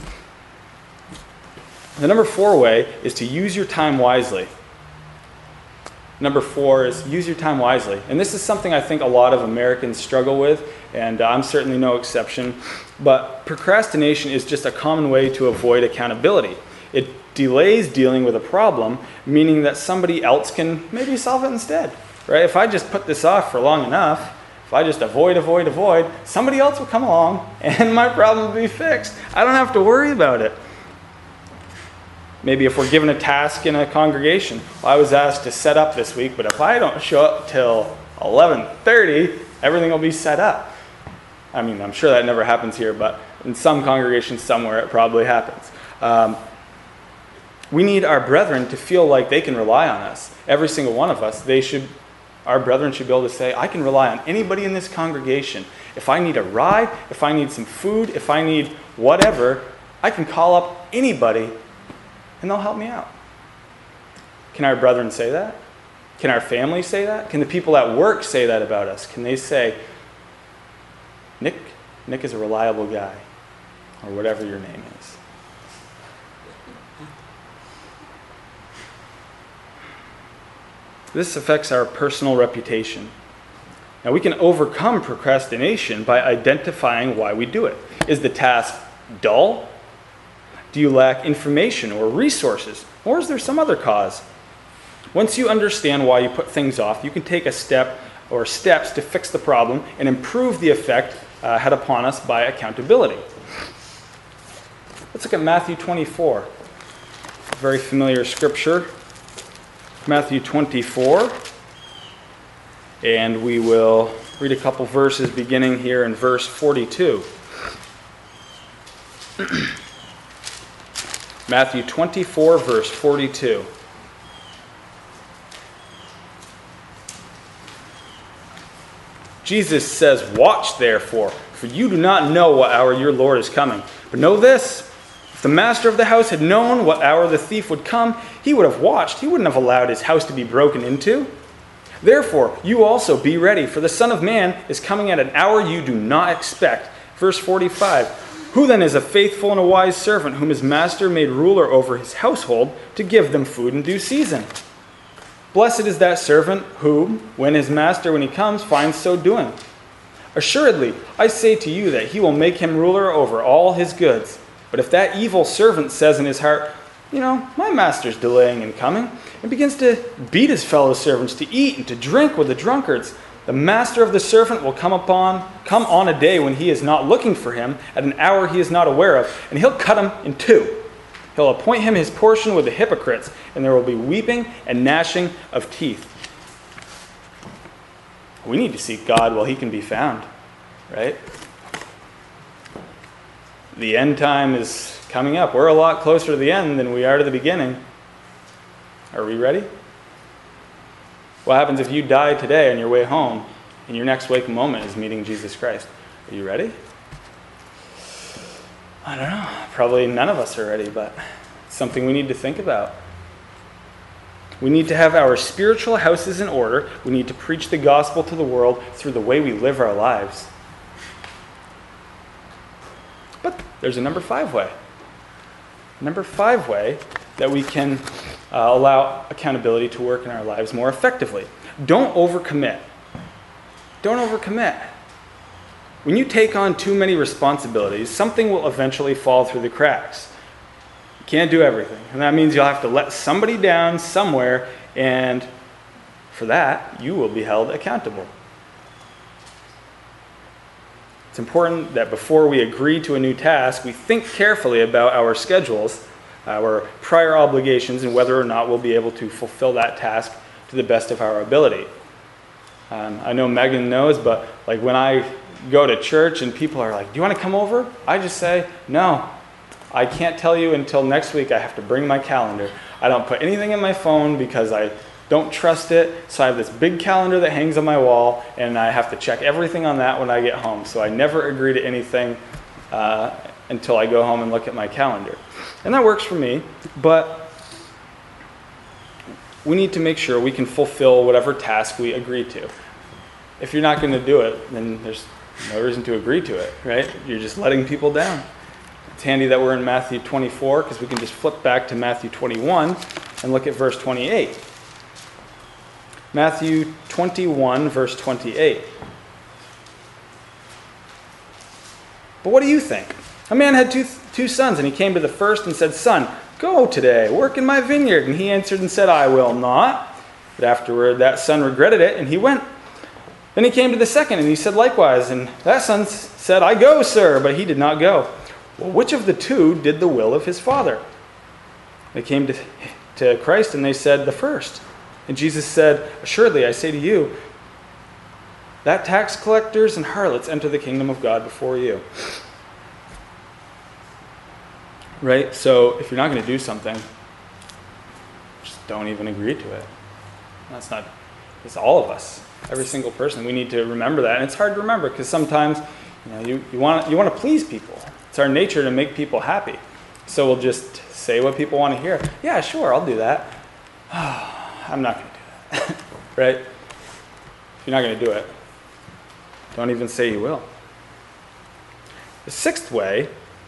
the number four way is to use your time wisely. Number four is use your time wisely. And this is something I think a lot of Americans struggle with, and I'm certainly no exception. But procrastination is just a common way to avoid accountability. It delays dealing with a problem, meaning that somebody else can maybe solve it instead. Right? If I just put this off for long enough, if I just avoid, avoid, avoid, somebody else will come along and my problem will be fixed. I don't have to worry about it. Maybe if we're given a task in a congregation, well, I was asked to set up this week, but if I don't show up till eleven thirty, everything will be set up. I mean, I'm sure that never happens here, but in some congregations somewhere it probably happens. Um, we need our brethren to feel like they can rely on us. Every single one of us, they should, our brethren should be able to say, I can rely on anybody in this congregation. If I need a ride, if I need some food, if I need whatever, I can call up anybody and they'll help me out. Can our brethren say that? Can our family say that? Can the people at work say that about us? Can they say, Nick, Nick is a reliable guy, or whatever your name is? This affects our personal reputation. Now, we can overcome procrastination by identifying why we do it. Is the task dull? Do you lack information or resources? Or is there some other cause? Once you understand why you put things off, you can take a step or steps to fix the problem and improve the effect uh, had upon us by accountability. Let's look at Matthew twenty-four. A very familiar scripture. Matthew twenty-four. And we will read a couple verses beginning here in verse forty-two. Matthew twenty-four, verse forty-two. Jesus says, "Watch therefore, for you do not know what hour your Lord is coming. But know this, if the master of the house had known what hour the thief would come, he would have watched. He wouldn't have allowed his house to be broken into. Therefore, you also be ready, for the Son of Man is coming at an hour you do not expect." Verse forty-five, "Who then is a faithful and a wise servant, whom his master made ruler over his household, to give them food in due season? Blessed is that servant who, when his master, when he comes, finds so doing. Assuredly, I say to you that he will make him ruler over all his goods. But if that evil servant says in his heart, you know, my master's delaying in coming, and begins to beat his fellow servants, to eat and to drink with the drunkards, the master of the servant will come upon, come on a day when he is not looking for him, at an hour he is not aware of, and he'll cut him in two. He'll appoint him his portion with the hypocrites, and there will be weeping and gnashing of teeth." We need to seek God while he can be found, right? The end time is coming up. We're a lot closer to the end than we are to the beginning. Are we ready? What happens if you die today on your way home and your next waking moment is meeting Jesus Christ? Are you ready? I don't know. Probably none of us are ready, but it's something we need to think about. We need to have our spiritual houses in order. We need to preach the gospel to the world through the way we live our lives. But there's a number five way. Number five way that we can uh, allow accountability to work in our lives more effectively. Don't overcommit. Don't overcommit. When you take on too many responsibilities, something will eventually fall through the cracks. You can't do everything. And that means you'll have to let somebody down somewhere And for that, you will be held accountable. It's important that before we agree to a new task, we think carefully about our schedules, our prior obligations, and whether or not we'll be able to fulfill that task to the best of our ability. Um, I know Megan knows, but like when I go to church and people are like, do you want to come over? I just say, no, I can't tell you until next week. I have to bring my calendar. I don't put anything in my phone because I don't trust it. So I have this big calendar that hangs on my wall, and I have to check everything on that when I get home. So I never agree to anything uh, until I go home and look at my calendar. And that works for me, but we need to make sure we can fulfill whatever task we agree to. If you're not going to do it, then there's no reason to agree to it, right? You're just letting people down. It's handy that we're in Matthew twenty-four, because we can just flip back to Matthew twenty-one and look at verse twenty-eight. Matthew twenty-one, verse twenty-eight. But what do you think? A man had two, two sons, and he came to the first and said, Son, go today, work in my vineyard. And he answered and said, I will not. But afterward that son regretted it, and he went. Then he came to the second, and he said likewise. And that son said, I go, sir. But he did not go. Well, which of the two did the will of his father? They came to, to Christ, and they said, the first. And Jesus said, Assuredly, I say to you, that tax collectors and harlots enter the kingdom of God before you. Right? So if you're not going to do something, just don't even agree to it. That's not, it's all of us. Every single person. We need to remember that. And it's hard to remember because sometimes you know, you, you want you want to please people. It's our nature to make people happy. So we'll just say what people want to hear. Yeah, sure, I'll do that. I'm not going to do that. Right? If you're not going to do it, don't even say you will. The sixth way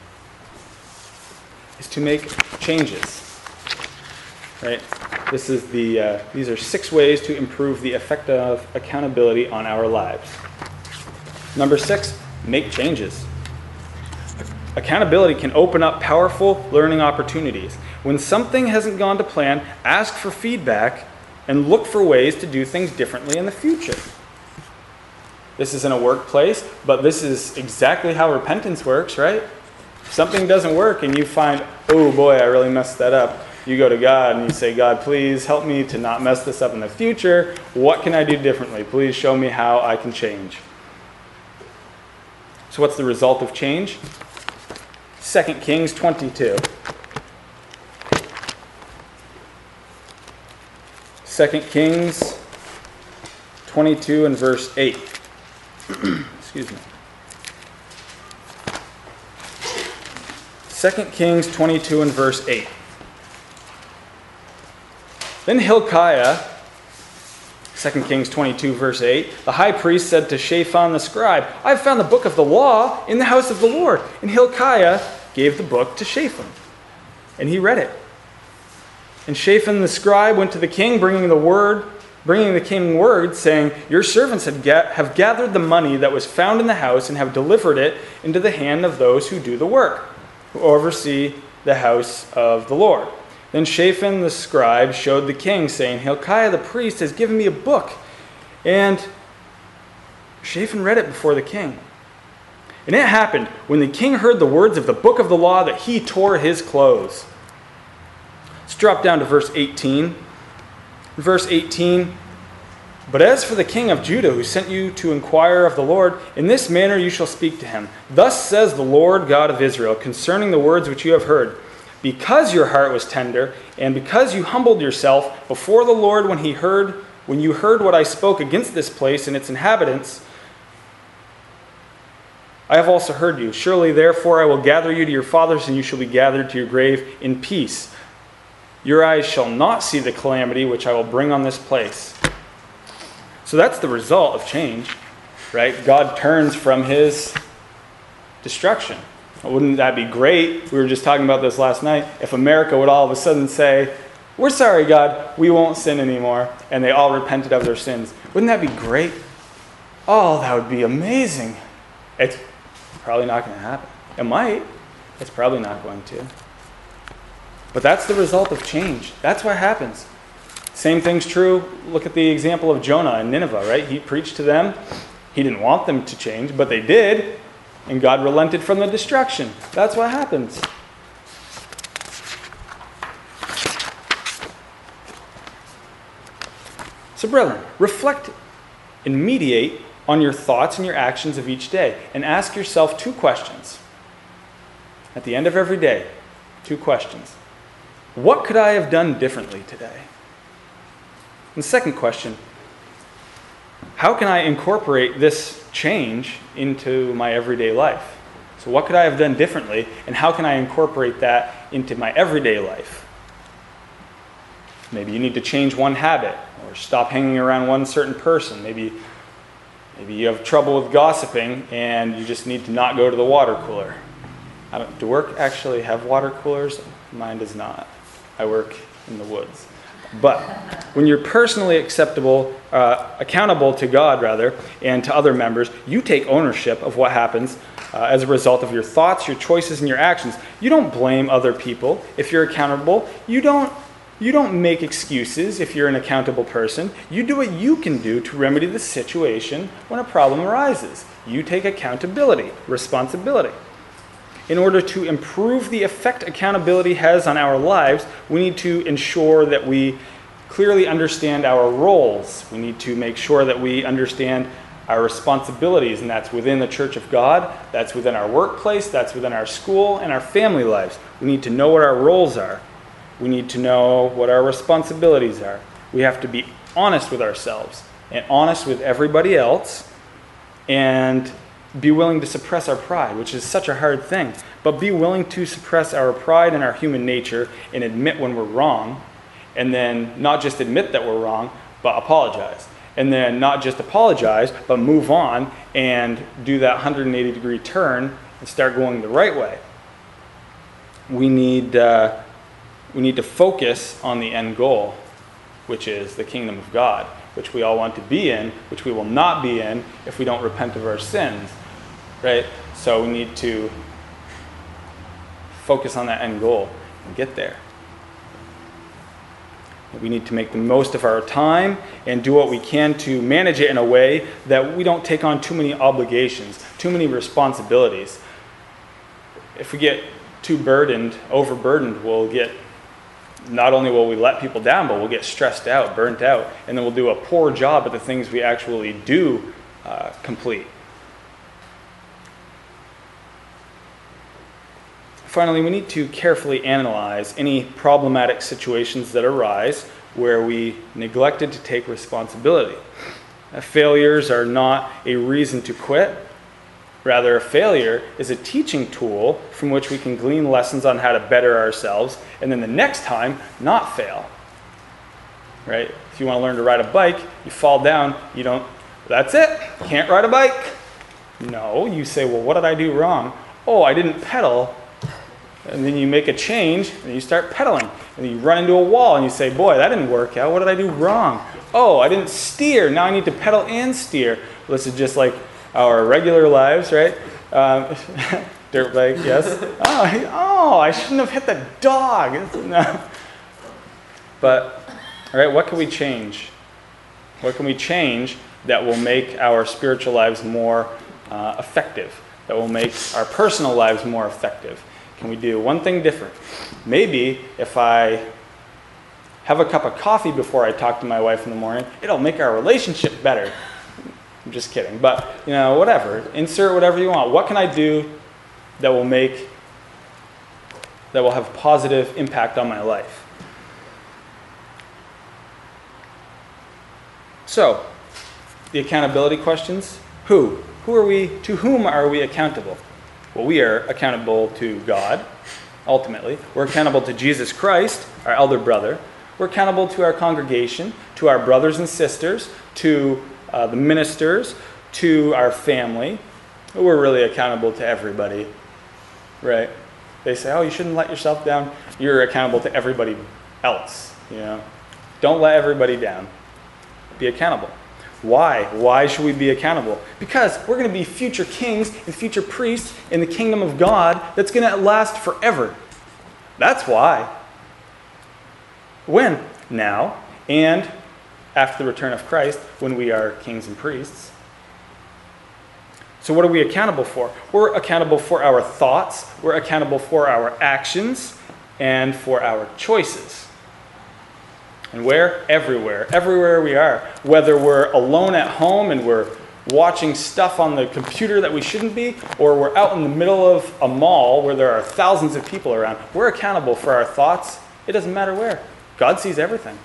is to make changes. Right? This is the. Uh, these are six ways to improve the effect of accountability on our lives. Number six, make changes. Accountability can open up powerful learning opportunities. When something hasn't gone to plan, ask for feedback and look for ways to do things differently in the future. This is in a workplace, but this is exactly how repentance works, right? If something doesn't work and you find, oh boy, I really messed that up. You go to God and you say, God, please help me to not mess this up in the future. What can I do differently? Please show me how I can change. So what's the result of change? Second Kings twenty-two. Second Kings twenty-two and verse eight. Excuse me. Second Kings twenty-two and verse eight. Then Hilkiah, Second Kings twenty-two, verse eight, the high priest said to Shaphan the scribe, I've found the book of the law in the house of the Lord. And Hilkiah gave the book to Shaphan, and he read it. And Shaphan the scribe went to the king, bringing the word, bringing the king word, saying, Your servants have, ga- have gathered the money that was found in the house and have delivered it into the hand of those who do the work, who oversee the house of the Lord. Then Shaphan the scribe showed the king, saying, Hilkiah the priest has given me a book. And Shaphan read it before the king. And it happened, when the king heard the words of the book of the law, that he tore his clothes. Let's drop down to verse eighteen. Verse eighteen, But as for the king of Judah, who sent you to inquire of the Lord, in this manner you shall speak to him. Thus says the Lord God of Israel, concerning the words which you have heard. Because your heart was tender, and because you humbled yourself before the Lord when he heard, when you heard what I spoke against this place and its inhabitants, I have also heard you. Surely therefore I will gather you to your fathers, and you shall be gathered to your grave in peace. Your eyes shall not see the calamity which I will bring on this place. So that's the result of change, right? God turns from his destruction. Wouldn't that be great? We were just talking about this last night. If America would all of a sudden say, we're sorry, God, we won't sin anymore, and they all repented of their sins. Wouldn't that be great? Oh, that would be amazing. It's probably not going to happen. It might. It's probably not going to. But that's the result of change. That's what happens. Same thing's true. Look at the example of Jonah in Nineveh, right? He preached to them. He didn't want them to change, but they did. And God relented from the destruction. That's what happens. So brethren, reflect and mediate on your thoughts and your actions of each day. And ask yourself two questions. At the end of every day, two questions. What could I have done differently today? And the second question, how can I incorporate this change into my everyday life? So what could I have done differently, and how can I incorporate that into my everyday life? Maybe you need to change one habit, or stop hanging around one certain person. Maybe, maybe you have trouble with gossiping, and you just need to not go to the water cooler. I don't, do work actually have water coolers? Mine does not. I work in the woods. But when you're personally acceptable, uh, accountable to God, rather, and to other members, you take ownership of what happens uh, as a result of your thoughts, your choices, and your actions. You don't blame other people if you're accountable. You don't, you don't make excuses if you're an accountable person. You do what you can do to remedy the situation when a problem arises. You take accountability, responsibility. In order to improve the effect accountability has on our lives, we need to ensure that we clearly understand our roles. We need to make sure that we understand our responsibilities, and that's within the Church of God, that's within our workplace, that's within our school and our family lives. We need to know what our roles are. We need to know what our responsibilities are. We have to be honest with ourselves and honest with everybody else, and be willing to suppress our pride, which is such a hard thing. But be willing to suppress our pride and our human nature and admit when we're wrong, and then not just admit that we're wrong, but apologize. And then not just apologize, but move on and do that one hundred eighty degree turn and start going the right way. We need, uh, we need to focus on the end goal, which is the kingdom of God, which we all want to be in, which we will not be in if we don't repent of our sins. Right? So we need to focus on that end goal and get there. We need to make the most of our time and do what we can to manage it in a way that we don't take on too many obligations, too many responsibilities. If we get too burdened, overburdened, we'll get, not only will we let people down, but we'll get stressed out, burnt out, and then we'll do a poor job at the things we actually do uh, complete. Finally, we need to carefully analyze any problematic situations that arise where we neglected to take responsibility. Uh, failures are not a reason to quit. Rather, a failure is a teaching tool from which we can glean lessons on how to better ourselves, and then the next time, not fail. Right? If you want to learn to ride a bike, you fall down, you don't, that's it, can't ride a bike. No, you say, well, what did I do wrong? Oh, I didn't pedal. And then you make a change, and you start pedaling. And then you run into a wall, and you say, boy, that didn't work out. What did I do wrong? Oh, I didn't steer. Now I need to pedal and steer. Well, this is just like our regular lives, right? Um, dirt bike, yes. Oh, oh, I shouldn't have hit the dog. No. But, all right, what can we change? What can we change that will make our spiritual lives more uh, effective, that will make our personal lives more effective? Can we do one thing different? Maybe if I have a cup of coffee before I talk to my wife in the morning, it'll make our relationship better. I'm just kidding. But, you know, whatever. Insert whatever you want. What can I do that will make, that will have a positive impact on my life? So, the accountability questions. Who? Who are we, to whom are we accountable? Well, we are accountable to God, ultimately. We're accountable to Jesus Christ, our elder brother. We're accountable to our congregation, to our brothers and sisters, to uh, the ministers, to our family. We're really accountable to everybody, right? They say, oh, you shouldn't let yourself down. You're accountable to everybody else, you know. Don't let everybody down. Be accountable. Why? Why should we be accountable? Because we're going to be future kings and future priests in the kingdom of God that's going to last forever. That's why. When? Now. and after the return of Christ, when we are kings and priests. So what are we accountable for? We're accountable for our thoughts, we're accountable for our actions, and for our choices. And where? Everywhere. Everywhere we are. Whether we're alone at home and we're watching stuff on the computer that we shouldn't be, or we're out in the middle of a mall where there are thousands of people around, we're accountable for our thoughts. It doesn't matter where. God sees everything.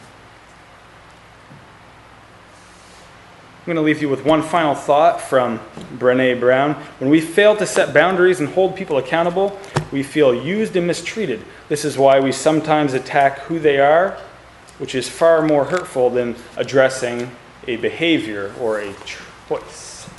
I'm going to leave you with one final thought from Brené Brown. When we fail to set boundaries and hold people accountable, we feel used and mistreated. This is why we sometimes attack who they are, which is far more hurtful than addressing a behavior or a choice.